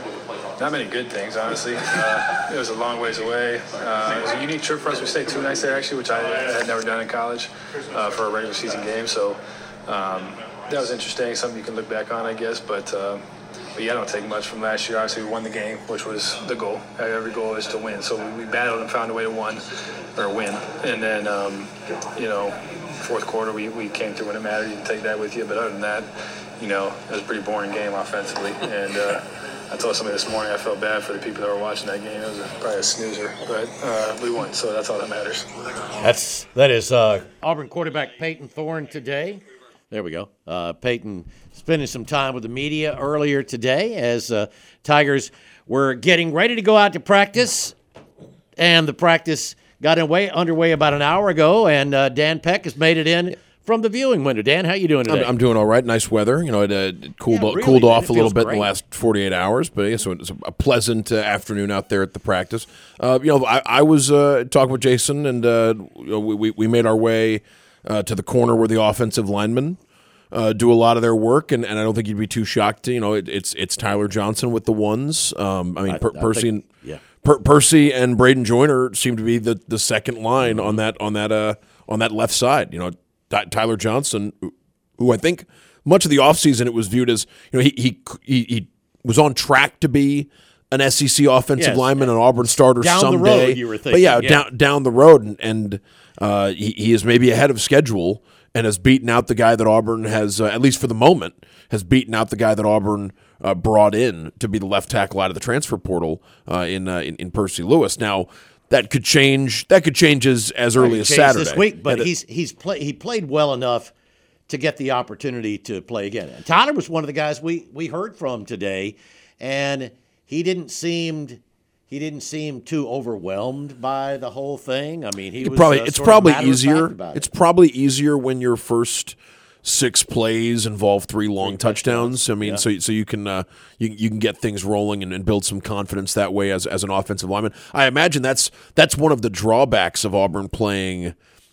not many good things, honestly. Uh, it was a long ways away. Uh, it was a unique trip for us. We stayed two nights there, actually, which I had never done in college uh, for a regular season game. So um, that was interesting, something you can look back on, I guess. But, uh, but yeah, I don't take much from last year. Obviously, we won the game, which was the goal. Every goal is to win. So we, we battled and found a way to win, or win. And then, um, you know, fourth quarter, we, we came through when it mattered. You can take that with you. But other than that, you know, it was a pretty boring game offensively. And uh, I told somebody this morning I felt bad for the people that were watching that game. It was a, probably a snoozer, but uh, we won, so that's all that matters. That's that is uh, Auburn quarterback Peyton Thorne today. There we go. Uh, Peyton spending some time with the media earlier today as uh, Tigers were getting ready to go out to practice, and the practice got away, underway about an hour ago, and uh, Dan Peck has made it in from the viewing window. Dan, how you doing today? I'm, I'm doing all right. Nice weather. You know, it, uh, it cooled, yeah, really, cooled man, off a little bit great. in the last forty-eight hours, but yeah, so it's a pleasant uh, afternoon out there at the practice. Uh, you know, I, I was uh, talking with Jason, and uh, you know, we, we made our way uh, to the corner where the offensive linemen uh, do a lot of their work, and, and I don't think you'd be too shocked. To, you know, it, it's it's Tyler Johnson with the ones. Um, I mean, I, per- I Percy think, and yeah. per- Percy and Braden Joyner seem to be the, the second line mm-hmm. on that on that uh, on that left side. You know. Tyler Johnson, who I think much of the offseason it was viewed as, you know, he he he, he was on track to be an S E C offensive yes. lineman, an Auburn starter down someday. The road, you were thinking, but yeah, yeah, down down the road, and, and uh, he, he is maybe ahead of schedule and has beaten out the guy that Auburn has, uh, at least for the moment, has beaten out the guy that Auburn uh, brought in to be the left tackle out of the transfer portal uh, in, uh, in in Percy Lewis. Now. That could change. That could change as, as early as Saturday this week. But he's he's play, he played well enough to get the opportunity to play again. And Tyler was one of the guys we, we heard from today, and he didn't seem he didn't seem too overwhelmed by the whole thing. I mean, he you was probably uh, it's sort probably of easier. About it's it. probably easier when your first six plays involve three long three touchdowns. touchdowns. I mean, yeah. so so you can uh, you you can get things rolling and, and build some confidence that way as as an offensive lineman. I imagine that's that's one of the drawbacks of Auburn playing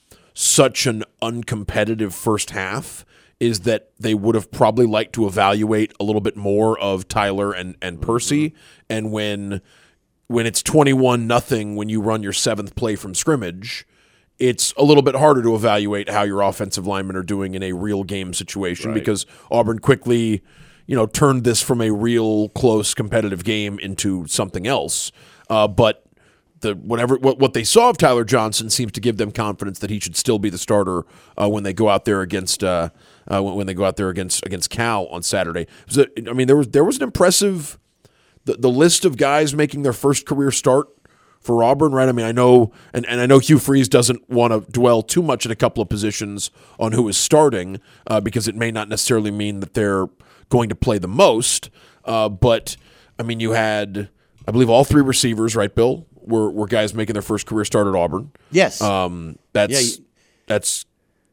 such an uncompetitive first half is that they would have probably liked to evaluate a little bit more of Tyler and and Percy. Mm-hmm. And when when it's twenty-one nothing when you run your seventh play from scrimmage, it's a little bit harder to evaluate how your offensive linemen are doing in a real game situation right. because Auburn quickly, you know, turned this from a real close competitive game into something else. Uh, but the whatever what, what they saw of Tyler Johnson seems to give them confidence that he should still be the starter uh, when they go out there against uh, uh, when, when they go out there against against Cal on Saturday. So, I mean, there was there was an impressive the, the list of guys making their first career start for Auburn, right? I mean, I know, and, and I know Hugh Freeze doesn't want to dwell too much at a couple of positions on who is starting uh, because it may not necessarily mean that they're going to play the most. Uh, but I mean, you had, I believe, all three receivers, right, Bill, were were guys making their first career start at Auburn. Yes, um, that's yeah, you, that's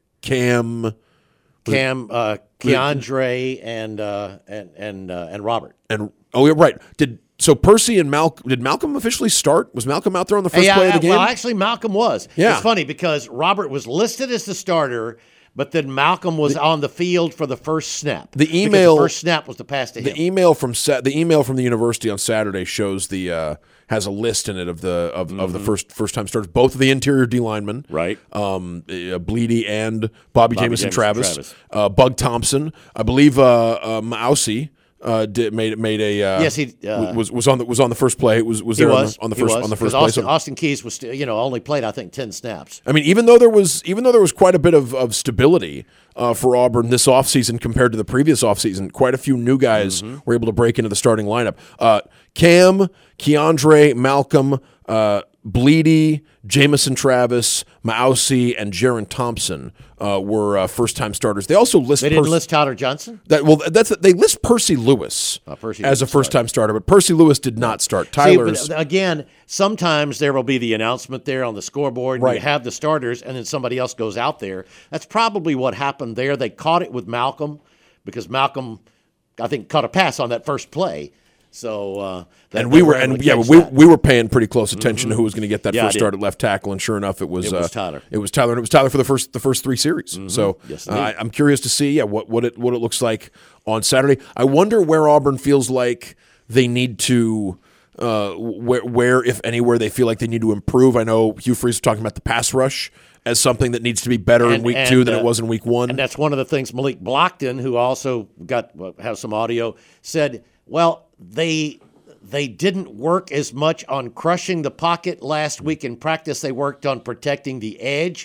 Cam, Cam, uh, Keandre, and uh, and and uh, and Robert. And oh, yeah, right. Did. So Percy and Malcolm, did Malcolm officially start? Was Malcolm out there on the first yeah, play of the game? Well, actually, Malcolm was. Yeah. It's funny because Robert was listed as the starter, but then Malcolm was the, on the field for the first snap. The email, the first snap was the pass to the him. Email from the email from the university on Saturday shows the uh, has a list in it of the of, mm-hmm. of the first first time starters, both of the interior D linemen, right? Um, uh, Bleedy and Bobby, Bobby Jamison, Jamison Travis, Travis. Uh, Bug Thompson, I believe, uh, uh, Mausi. Uh, did, made made a uh, yes he uh, was was on the was on the first play was was there was, on, the, on the first was, on the first Austin, play. So, Austin Keys was still, you know only played I think ten snaps. I mean, even though there was even though there was quite a bit of, of stability uh, for Auburn this offseason compared to the previous offseason, quite a few new guys mm-hmm. were able to break into the starting lineup. Uh, Cam, Keandre, Malcolm, uh, Bleedy, Jamison Travis, Mausi, and Jaron Thompson uh, were uh, first-time starters. They also list They didn't Percy, list Tyler Johnson? that. Well, that's they list Percy Lewis Oh, Percy as a didn't first-time starter, but Percy Lewis did not start. See, Tyler's but again, sometimes there will be the announcement there on the scoreboard, and Right. you have the starters, and then somebody else goes out there. That's probably what happened there. They caught it with Malcolm because Malcolm, I think, caught a pass on that first play. So uh, that, and we they were able and to yeah, catch we that. we were paying pretty close attention to who was going to get that Yeah, I first did. start at left tackle, and sure enough, it was It was uh, Tyler. It was Tyler, and it was Tyler for the first the first three series. So Yes, uh, indeed. I, I'm curious to see yeah what what it what it looks like on Saturday. I wonder where Auburn feels like they need to. Uh, where, where, if anywhere, they feel like they need to improve. I know Hugh Freeze was talking about the pass rush as something that needs to be better in And- week and, two than uh, it was in week one. And that's one of the things Malik Blockton, who also got well, has some audio, said. Well, they they didn't work as much on crushing the pocket last week in practice. They worked on protecting the edge.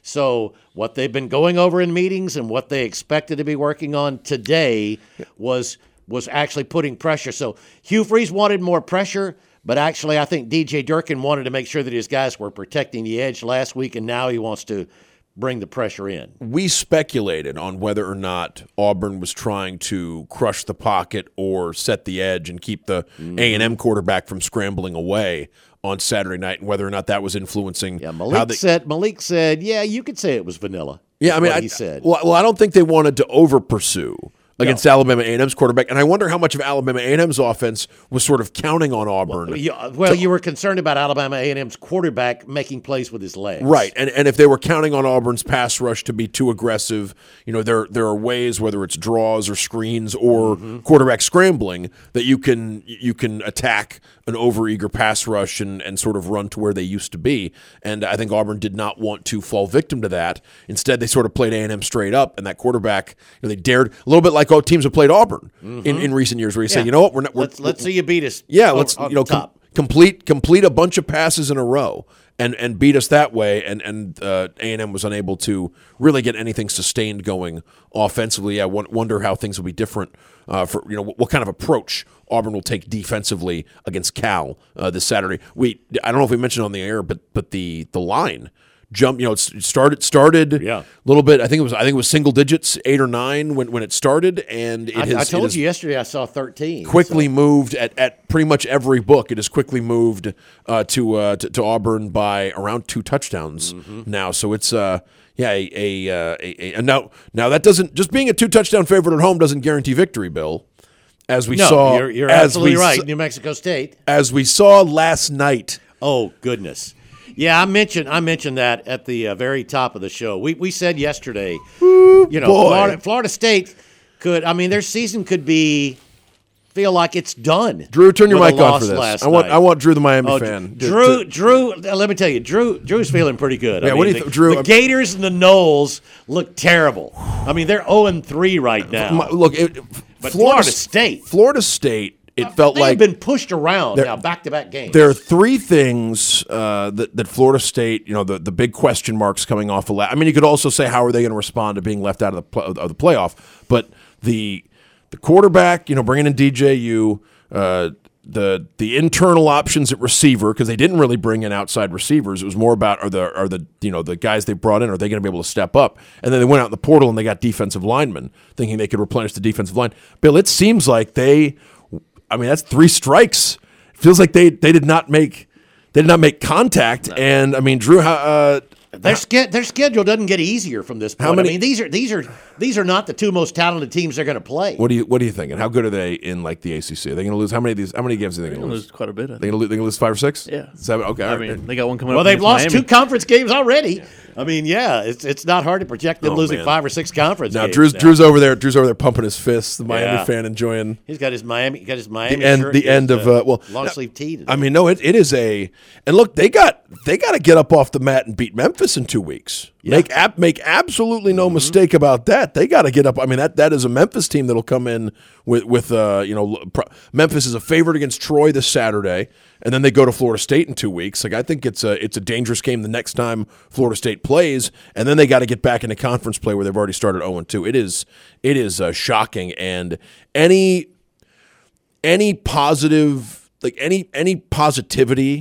So what they've been going over in meetings and what they expected to be working on today was was actually putting pressure. So Hugh Freeze wanted more pressure, but actually I think D J Durkin wanted to make sure that his guys were protecting the edge last week, and now he wants to bring the pressure in. We speculated on whether or not Auburn was trying to crush the pocket or set the edge and keep the Mm-hmm. A and M quarterback from scrambling away on Saturday night, and whether or not that was influencing. Yeah, how Malik they, said. Malik said, "Yeah, you could say it was vanilla." Yeah, is I mean, what I, he said. Well, well, I don't think they wanted to over pursue against Alabama A and M's quarterback, and I wonder how much of Alabama A and M's offense was sort of counting on Auburn. You, well, you were concerned about Alabama A and M's quarterback making plays with his legs, Right, and and if they were counting on Auburn's pass rush to be too aggressive, you know, there there are ways, whether it's draws or screens or Mm-hmm. quarterback scrambling, that you can you can attack an overeager pass rush and, and sort of run to where they used to be. And I think Auburn did not want to fall victim to that. Instead, they sort of played A and M straight up, and that quarterback, you know, they dared a little bit like oh, teams have played Auburn in, in recent years, where you say, Yeah. you know what, we're not. We're, Let's let's see you beat us. yeah, on- let's on you know the top. com- complete complete a bunch of passes in a row and and beat us that way. And and uh, A and M was unable to really get anything sustained going offensively. I won- wonder how things will be different uh, for you know what, what kind of approach Auburn will take defensively against Cal uh, this Saturday. We I don't know if we mentioned on the air, but but the the line. Jump, you know, it started started Yeah. a little bit. I think it was I think it was single digits, eight or nine when, when it started, and it I, has I it told has you yesterday I saw thirteen. quickly so- moved at, at pretty much every book. It has quickly moved uh, to, uh, to to Auburn by around two touchdowns Mm-hmm. now. So it's uh yeah a a, uh, a, a, a now now that doesn't just being a two touchdown favorite at home doesn't guarantee victory, Bill. As we no, saw, you're, you're as absolutely we right. s- New Mexico State. as we saw last night. Oh goodness. Yeah, I mentioned I mentioned that at the uh, very top of the show. We we said yesterday, you know, boy. Florida, Florida State could. I mean, their season could be feel like it's done. Drew, turn your with a mic on loss for this. last I want night. I want Drew, the Miami Oh, fan. to- Drew, to- Drew, uh, let me tell you, Drew, Drew's feeling pretty good. I Yeah, what mean, do you the, th- Drew, The I'm- Gators and the Knowles look terrible. I mean, they're zero and three right now. my- look, it, but Florida, Florida State, Florida State. It felt they've like been pushed around There- now, back to back games. There are three things uh, that that Florida State, you know, the, the big question marks coming off of. La- I mean, you could also say how are they going to respond to being left out of the pl- of the playoff? But the the quarterback, you know, bringing in D J U, uh, the the internal options at receiver, because they didn't really bring in outside receivers. It was more about are the are the you know the guys they brought in, are they going to be able to step up? And then they went out in the portal and they got defensive linemen, thinking they could replenish the defensive line. Bill, it seems like they. I mean, that's three strikes. It feels like they, they did not make they did not make contact. No. And I mean, Drew, how, uh, their ske- their schedule doesn't get easier from this point. How many- I mean, these are these are these are not the two most talented teams they're going to play. what do you what are you thinking? How good are they in like the A C C? Are they going to lose? How many of these? How many games are they They're going to going to lose? lose quite a bit. I They think. going to lose? They going to lose five or six? Yeah. Seven. Okay. I all mean, right. they got one coming Well, up. they've against lost Miami. two conference games already. I mean, yeah, it's it's not hard to project them Oh, losing man. five or six conference now games. Drew's now. Drew's over there. Drew's over there pumping his fists. The Miami Yeah. fan enjoying He's got his Miami, he got his Miami the end. shirt, The his, end of uh, well, long now, sleeve tee. today. I mean, no, it, it is a and look, they got they got to get up off the mat and beat Memphis in two weeks. Yeah. Make ab- make absolutely no Mm-hmm. mistake about that. They got to get up. I mean, that that is a Memphis team that'll come in with with uh, you know pro- Memphis is a favorite against Troy this Saturday, and then they go to Florida State in two weeks. Like I think it's a it's a dangerous game the next time Florida State plays, and then they got to get back into conference play where they've already started zero and two. It is it is uh, shocking, and any any positive like any any positivity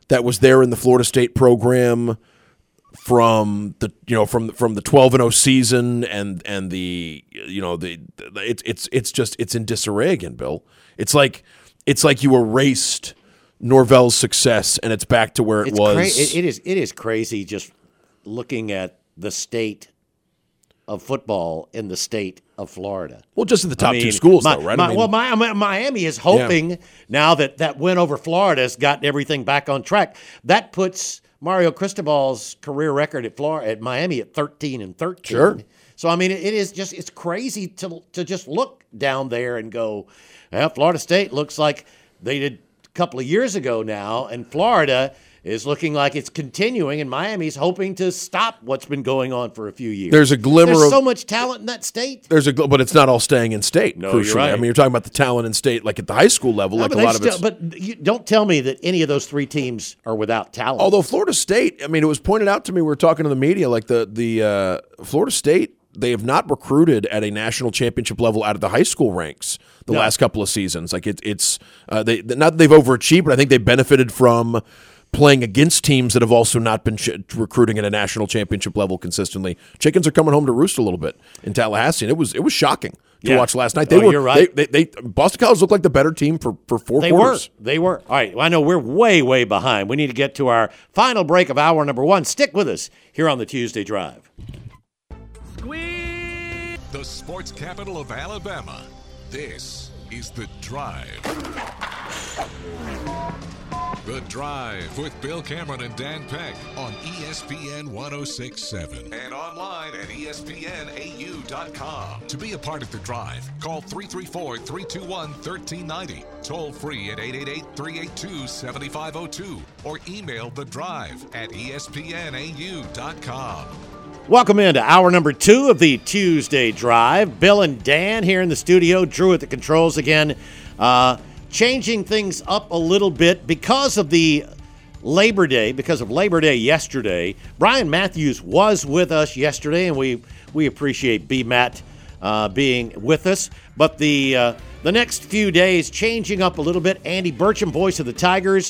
that was there in the Florida State program from the you know from from the twelve and oh season and and the you know the, the it's it's it's just it's in disarray again, Bill. It's like it's like you erased Norvell's success and it's back to where it it's was. Cra- it, it is it is crazy just looking at the state of football in the state of Florida. Well, just in the top I mean, two schools, my, though, right? My, I mean, well, my, my, Miami is hoping yeah. now that that win over Florida has gotten everything back on track. That puts Mario Cristobal's career record at Florida at Miami at thirteen and thirteen. Sure. So I mean, it, it is just it's crazy to to just look down there and go, well, Florida State looks like they did a couple of years ago now, and Florida is looking like it's continuing, and Miami's hoping to stop what's been going on for a few years. There's a glimmer There's of so much talent in that state. There's a, but it's not all staying in state. No, crucially. you're right. I mean, you're talking about the talent in state, like at the high school level, No, like but a lot still, of it. But you, don't tell me that any of those three teams are without talent. Although Florida State, I mean, it was pointed out to me. We were talking to the media, like the the uh, Florida State, they have not recruited at a national championship level out of the high school ranks the No. last couple of seasons. Like it, it's uh, they not that they've overachieved, but I think they benefited from playing against teams that have also not been ch- recruiting at a national championship level consistently. Chickens are coming home to roost a little bit in Tallahassee, and it was it was shocking to Yeah. watch last night. They Oh, were you're right. They, they, they Boston College looked like the better team for for four They quarters. were. They were. All right. Well, I know we're way, way behind. We need to get to our final break of hour number one. Stick with us here on the Tuesday Drive. The sports capital of Alabama. This is The Drive. The Drive with Bill Cameron and Dan Peck on E S P N one oh six point seven and online at E S P N A U dot com. To be a part of The Drive, call three three four, three two one, one three nine zero, toll free at eight eight eight, three eight two, seven five zero two, or email The Drive at E S P N A U dot com. Welcome into hour number two of the Tuesday Drive. Bill and Dan here in the studio. Drew at the controls again. Uh, changing things up a little bit because of the Labor Day, because of Labor Day yesterday. Brian Matthews was with us yesterday, and we we appreciate B. Matt uh, being with us. But the uh, the next few days changing up a little bit. Andy Burcham, voice of the Tigers,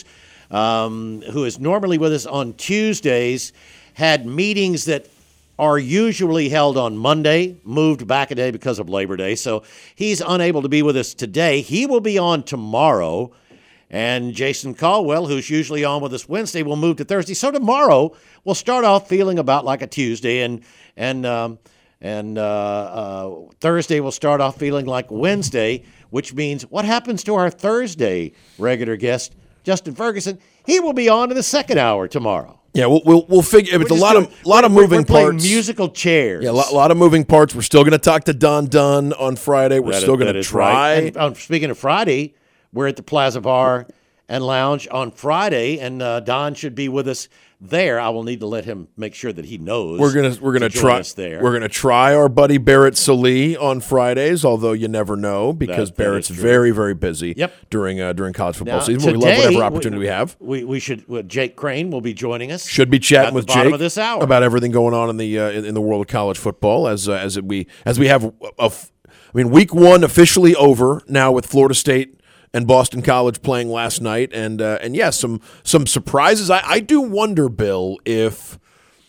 um, who is normally with us on Tuesdays, had meetings that are usually held on Monday, moved back a day because of Labor Day. So he's unable to be with us today. He will be on tomorrow. And Jason Caldwell, who's usually on with us Wednesday, will move to Thursday. So tomorrow we'll start off feeling about like a Tuesday, and and um, and uh, uh, Thursday will start off feeling like Wednesday, which means what happens to our Thursday regular guest, Justin Ferguson? He will be on in the second hour tomorrow. Yeah, we'll we'll, we'll figure. It's a lot doing, of lot of moving we're playing parts. Musical chairs. Yeah, a lot, lot of moving parts. We're still going to talk to Don Dunn on Friday. We're that still is, going to try. Right. And, um, speaking of Friday, we're at the Plaza Bar and Lounge on Friday, and uh, Don should be with us there. I will need to let him make sure that he knows. We're gonna we're gonna to try us there. We're gonna try our buddy Barrett Salee on Fridays, although you never know because That- that Barrett's is true. very very busy. Yep. during uh, during college football Now, season. We love today, whatever opportunity we, we have. We we should. Well, Jake Crane will be joining us. Should be chatting at with the bottom Jake of this hour about everything going on in the uh, in, in the world of college football as uh, as we as we have a, a f- I mean week one officially over now with Florida State and Boston College playing last night, and uh, and yes, some some surprises. I, I do wonder, Bill, if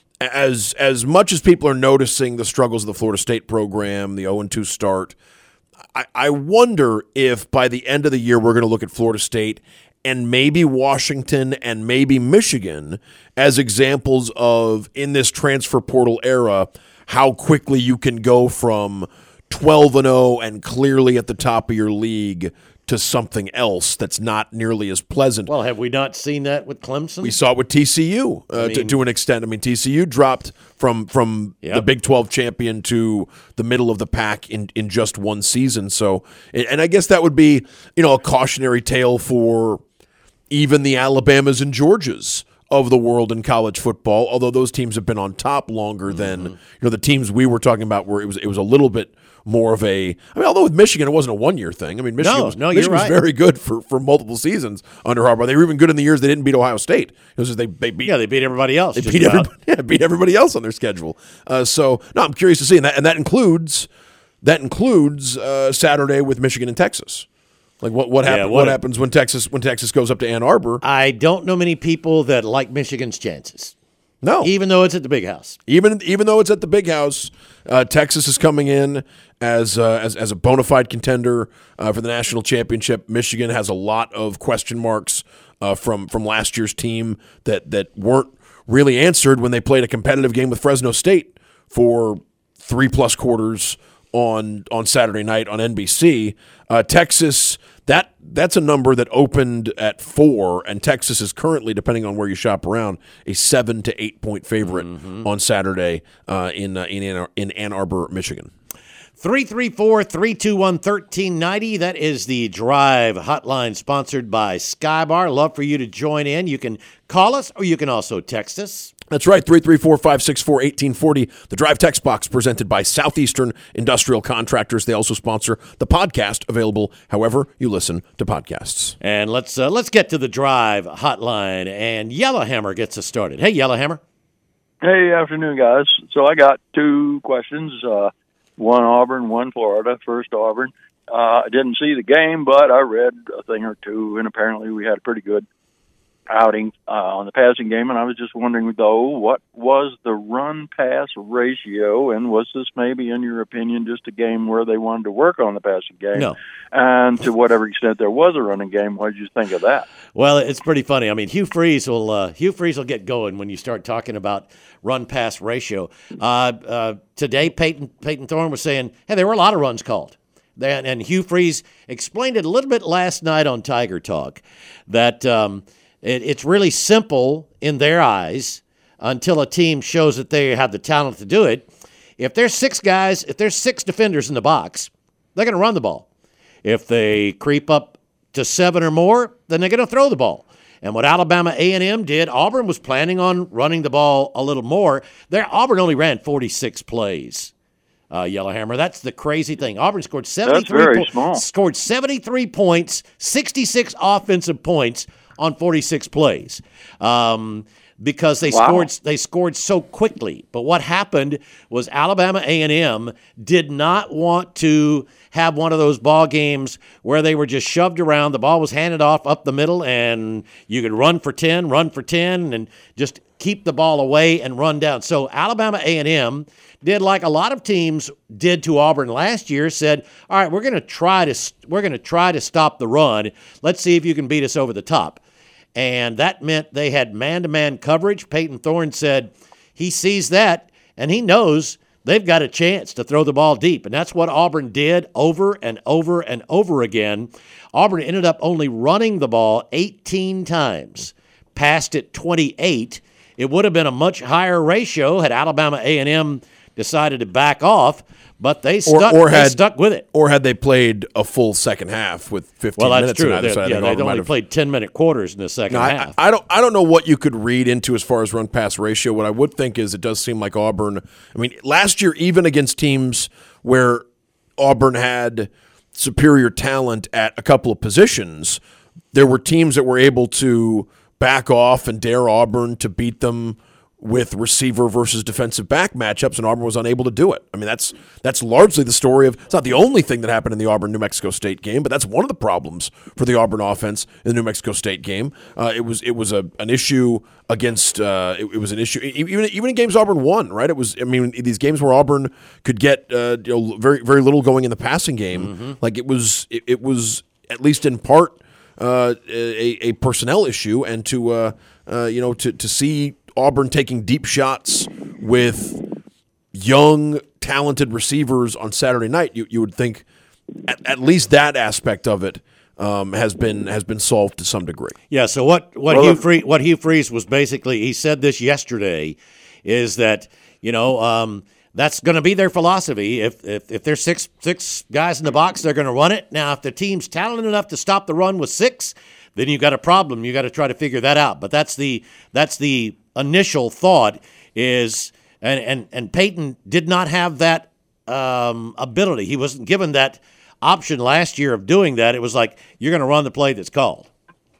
as as much as people are noticing the struggles of the Florida State program, the oh and two start, I, I wonder if by the end of the year we're going to look at Florida State and maybe Washington and maybe Michigan as examples of, in this transfer portal era, how quickly you can go from twelve and oh and clearly at the top of your league to something else that's not nearly as pleasant. Well, have we not seen that with Clemson? We saw it with T C U uh, I mean, to, to an extent. I mean, T C U dropped from from Yep. the Big twelve champion to the middle of the pack in, in just one season. So, and I guess that would be, you know, a cautionary tale for even the Alabamas and Georgias of the world in college football. Although those teams have been on top longer than Mm-hmm. you know the teams we were talking about, where it was it was a little bit more of a. I mean, although with Michigan it wasn't a one year thing. I mean, Michigan No, was, no, you're Michigan was right. very good for, for multiple seasons under Harbaugh. They were even good in the years they didn't beat Ohio State. It was just they, they beat yeah, they beat everybody else. they just beat about. everybody, yeah, beat everybody else on their schedule. Uh, so no, I'm curious to see, and that and that includes that includes uh, Saturday with Michigan and Texas. Like what what, happen, Yeah, what, what a- happens when Texas when Texas goes up to Ann Arbor? I don't know many people that like Michigan's chances. No, even though it's at the Big House. Even even though it's at the Big House, uh, Texas is coming in as uh, as as a bona fide contender uh, for the national championship. Michigan has a lot of question marks uh, from from last year's team that that weren't really answered when they played a competitive game with Fresno State for three plus quarters on on Saturday night on N B C. Uh, Texas, that that's a number that opened at four, and Texas is currently, depending on where you shop around, a seven to eight point favorite mm-hmm. on Saturday uh, in uh, in Ann, in Ann Arbor, Michigan. three three four, three two one, one three nine zero. That is the Drive hotline sponsored by Skybar. Love for you to join in. You can call us or you can also text us. That's right, three three four, five six four, one eight four zero. The Drive text box presented by Southeastern Industrial Contractors. They also sponsor the podcast, available however you listen to podcasts. And let's uh, let's get to the Drive hotline, and Yellowhammer gets us started. Hey, Yellowhammer. Hey, afternoon, guys. So I got two questions, uh, one Auburn, one Florida. First Auburn. Uh, I didn't see the game, but I read a thing or two, and apparently we had a pretty good outing uh, on the passing game, and I was just wondering, though, what was the run-pass ratio, and was this maybe, in your opinion, just a game where they wanted to work on the passing game? No. And to whatever extent there was a running game, what did you think of that? Well, it's pretty funny. I mean, Hugh Freeze will uh, Hugh Freeze will get going when you start talking about run-pass ratio. Uh, uh, today, Peyton Peyton Thorne was saying, hey, there were a lot of runs called. And, and Hugh Freeze explained it a little bit last night on Tiger Talk, that um, – It, it's really simple in their eyes until a team shows that they have the talent to do it. If there's six guys, if there's six defenders in the box, they're going to run the ball. If they creep up to seven or more, then they're going to throw the ball. And what Alabama A and M did, Auburn was planning on running the ball a little more. There, Auburn only ran forty-six plays. Uh, Yellowhammer. That's the crazy thing. Auburn scored seventy-three. That's very po- small. Scored seventy-three points, sixty-six offensive points on forty-six plays, um, because they Wow. scored they scored so quickly. But what happened was Alabama A and M did not want to have one of those ball games where they were just shoved around. The ball was handed off up the middle, and you could run for ten, run for ten, and just keep the ball away and run down. So Alabama A and M did like a lot of teams did to Auburn last year, said, all right, we're going to try to we're going to try to stop the run. Let's see if you can beat us over the top. And that meant they had man-to-man coverage. Peyton Thorne said he sees that, and he knows they've got a chance to throw the ball deep. And that's what Auburn did over and over and over again. Auburn ended up only running the ball eighteen times, passed it twenty-eight. It would have been a much higher ratio had Alabama A and M decided to back off, but they stuck, or, or had, they stuck with it. Or had they played a full second half with fifteen well, that's minutes true. on either They, side, I yeah, think they Auburn might only have- played ten-minute quarters in the second No, I, half. I don't. I don't know what you could read into as far as run pass ratio. What I would think is it does seem like Auburn. I mean, last year, even against teams where Auburn had superior talent at a couple of positions, there were teams that were able to back off and dare Auburn to beat them with receiver versus defensive back matchups, and Auburn was unable to do it. I mean, that's that's largely the story of. It's not the only thing that happened in the Auburn-New Mexico State game, but that's one of the problems for the Auburn offense in the New Mexico State game. Uh, it was it was a an issue against. Uh, it, it was an issue even even in games Auburn won. Right? It was. I mean, these games where Auburn could get uh, you know very very little going in the passing game. Mm-hmm. Like it was it, it was at least in part uh, a, a personnel issue, and to uh, uh, you know to to see Auburn taking deep shots with young, talented receivers on Saturday night, you, you would think at, at least that aspect of it um, has been has been solved to some degree. Yeah. So what what Well, Hugh Freeze, what Hugh Freeze was basically, he said this yesterday, is that you know um, that's going to be their philosophy. If if if there's six six guys in the box, they're going to run it. Now, if the team's talented enough to stop the run with six, then you got a problem. You got to try to figure that out. But that's the that's the initial thought is, and and and Peyton did not have that um, ability. He wasn't given that option last year of doing that. It was like, you're going to run the play that's called.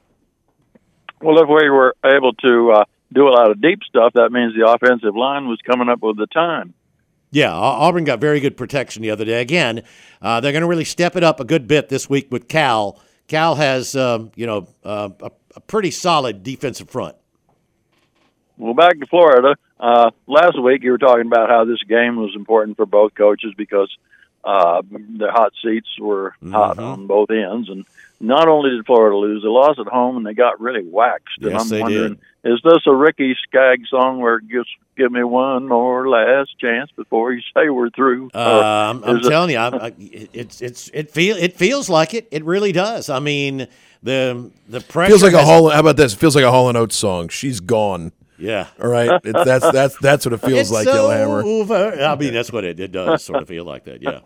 Well, if we were able to uh, do a lot of deep stuff, that means the offensive line was coming up with the time. Yeah, Auburn got very good protection the other day. Again, uh, they're going to really step it up a good bit this week with Cal Cal has, um, you know, uh, a, a pretty solid defensive front. Well, back to Florida. Uh, last week you were talking about how this game was important for both coaches because uh, the hot seats were mm-hmm. hot on both ends. And not only did Florida lose, they lost at home and they got really waxed. Yes, and I'm they wondering, did. Is this a Ricky Skaggs song where it gives give me one more last chance before you say we're through? Uh, I'm, I'm it, telling you, I, I, it's it's it feel it feels like it. It really does. I mean, the the pressure feels like has, a Hall. How about this? It feels like a Hall and Oates song. She's gone. Yeah. All right. It's, that's that's that's what it feels it's like, Yellowhammer. Over. I mean, that's what it, it does. Sort of feel like that. Yeah.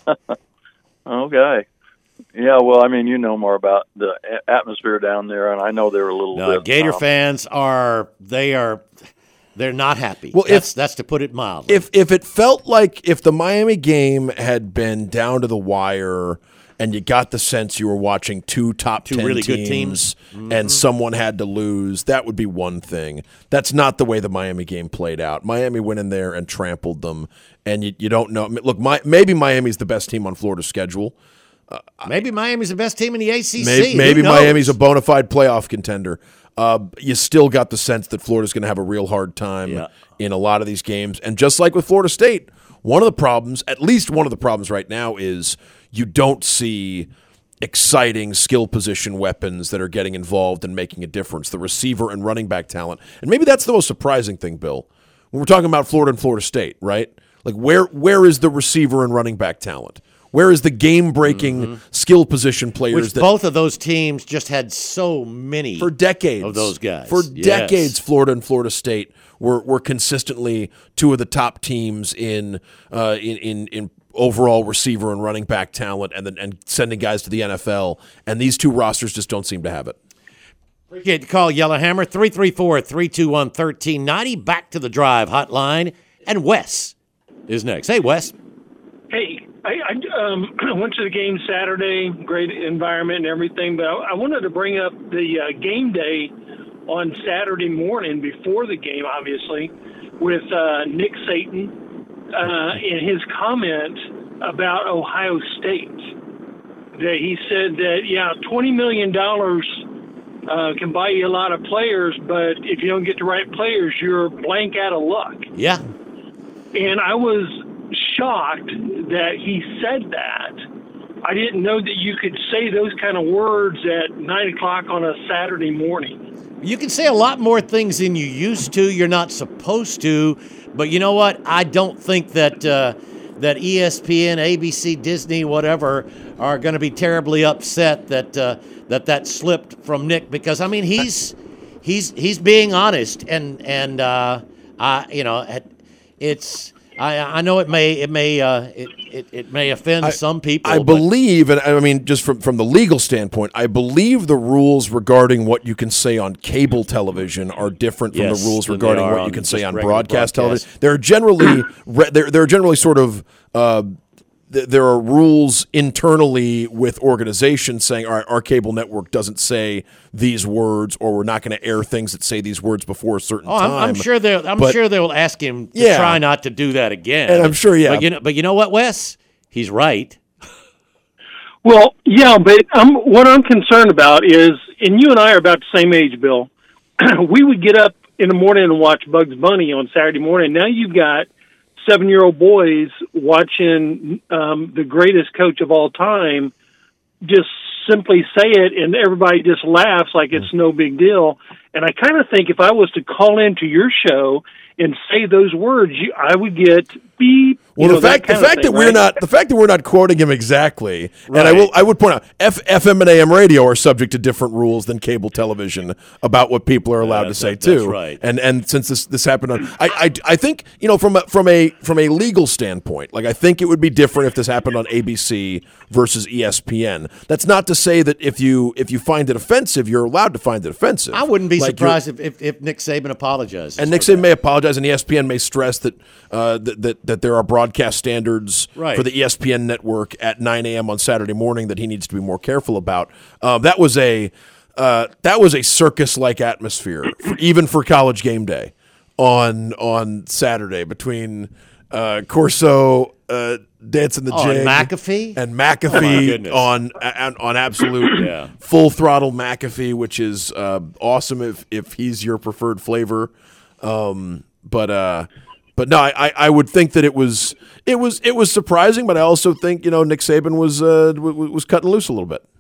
Okay. Yeah, well, I mean, you know more about the atmosphere down there, and I know they're a little no, bit. Gator um, fans are they are they're not happy. Well, that's if, that's to put it mildly. If if it felt like if the Miami game had been down to the wire, and you got the sense you were watching two top two ten really teams, good teams, mm-hmm. and someone had to lose, that would be one thing. That's not the way the Miami game played out. Miami went in there and trampled them, and you, you don't know. Look, my, maybe Miami's the best team on Florida's schedule. Uh, maybe Miami's the best team in the A C C. Maybe, maybe Miami's a bona fide playoff contender. Uh, you still got the sense that Florida's going to have a real hard time yeah. in a lot of these games. And just like with Florida State, one of the problems, at least one of the problems right now, is you don't see exciting skill position weapons that are getting involved and making a difference, the receiver and running back talent. And maybe that's the most surprising thing, Bill. When we're talking about Florida and Florida State, right? Like where where is the receiver and running back talent? Where is the game-breaking mm-hmm. skill position players? Which that both of those teams just had so many for decades of those guys. For yes. decades, Florida and Florida State were were consistently two of the top teams in uh, in, in in overall receiver and running back talent, and then and sending guys to the N F L. And these two rosters just don't seem to have it. Appreciate the call, Yellowhammer. three three four, three two one, one three nine zero. Back to the Drive hotline. And Wes is next. Hey, Wes. Hey, I, I um, went to the game Saturday, great environment and everything, but I, I wanted to bring up the uh, game day on Saturday morning before the game, obviously, with uh, Nick Saban uh, in his comment about Ohio State. That he said that, yeah, twenty million dollars uh, can buy you a lot of players, but if you don't get the right players, you're blank out of luck. Yeah. And I was shocked that he said that. I didn't know that you could say those kind of words at nine o'clock on a Saturday morning. You can say a lot more things than you used to. You're not supposed to. But you know what? I don't think that uh, that E S P N, A B C, Disney, whatever, are going to be terribly upset that uh, that that slipped from Nick, because I mean he's he's he's being honest, and and uh, I you know it's. I, I know it may it may uh, it, it, it may offend I, some people. I believe, and I mean, just from, from the legal standpoint, I believe the rules regarding what you can say on cable television are different from yes, the rules regarding what you can say on broadcast, broadcast television. They're generally they're they're generally sort of. Uh, There are rules internally with organizations saying, all right, our cable network doesn't say these words, or we're not going to air things that say these words before a certain oh, I'm, time. I'm sure they'll. I'm but, sure they'll ask him to yeah. try not to do that again. And I'm sure, yeah. But you know, but you know what, Wes? He's right. Well, yeah, but I'm, what I'm concerned about is, and you and I are about the same age, Bill. We would get up in the morning and watch Bugs Bunny on Saturday morning. Now you've got seven-year-old boys watching um, the greatest coach of all time just simply say it, and everybody just laughs like it's no big deal. And I kind of think if I was to call into your show and say those words, you, I would get beep. Well, you the know, fact the that fact thing, that we're right? not the fact that we're not quoting him exactly, Right. and I will I would point out F, FM and A M radio are subject to different rules than cable television about what people are allowed Uh, to say that- too. that's right. And and since this this happened on, I, I I think you know from a, from a from a legal standpoint, like I think it would be different if this happened on A B C versus E S P N. That's not to say that if you if you find it offensive, you're allowed to find it offensive. I wouldn't be Like, surprised if, if, if Nick Saban apologizes. and Nick Saban may apologize, and E S P N may stress that uh, that, that that there are broadcast standards Right. for the E S P N network at nine a.m. on Saturday morning that he needs to be more careful about. Uh, that was a uh, that was a circus-like atmosphere, for, even for College Game Day on on Saturday between uh, Corso uh, dancing the Oh, jig, and McAfee? and Oh, my McAfee goodness. on, on on absolute Yeah. full throttle McAfee, which is uh, awesome if if he's your preferred flavor. Um, but uh, but no, I, I would think that it was it was it was surprising, but I also think you know Nick Saban was uh, w- was cutting loose a little bit.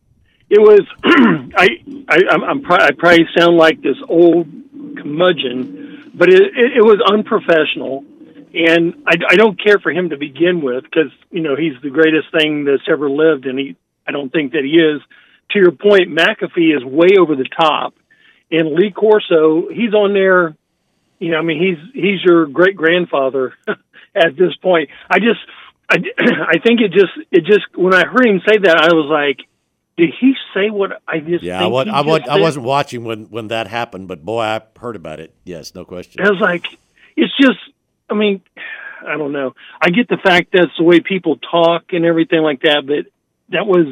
It was. I I I'm, I'm pro- I probably sound like this old curmudgeon, but it it, it was unprofessional, and I, I don't care for him to begin with because you know he's the greatest thing that's ever lived, and he I don't think that he is. To your point, McAfee is way over the top, and Lee Corso, he's on there. You know, I mean, he's he's your great grandfather at this point. I just I, I think it just it just when I heard him say that, I was like, did he say what I just Yeah, I, think wa- he I, wa- just I said? wasn't watching when, when that happened, but boy, I heard about it. Yes, no question. I was like, it's just, I mean, I don't know. I get the fact that's the way people talk and everything like that, but that was,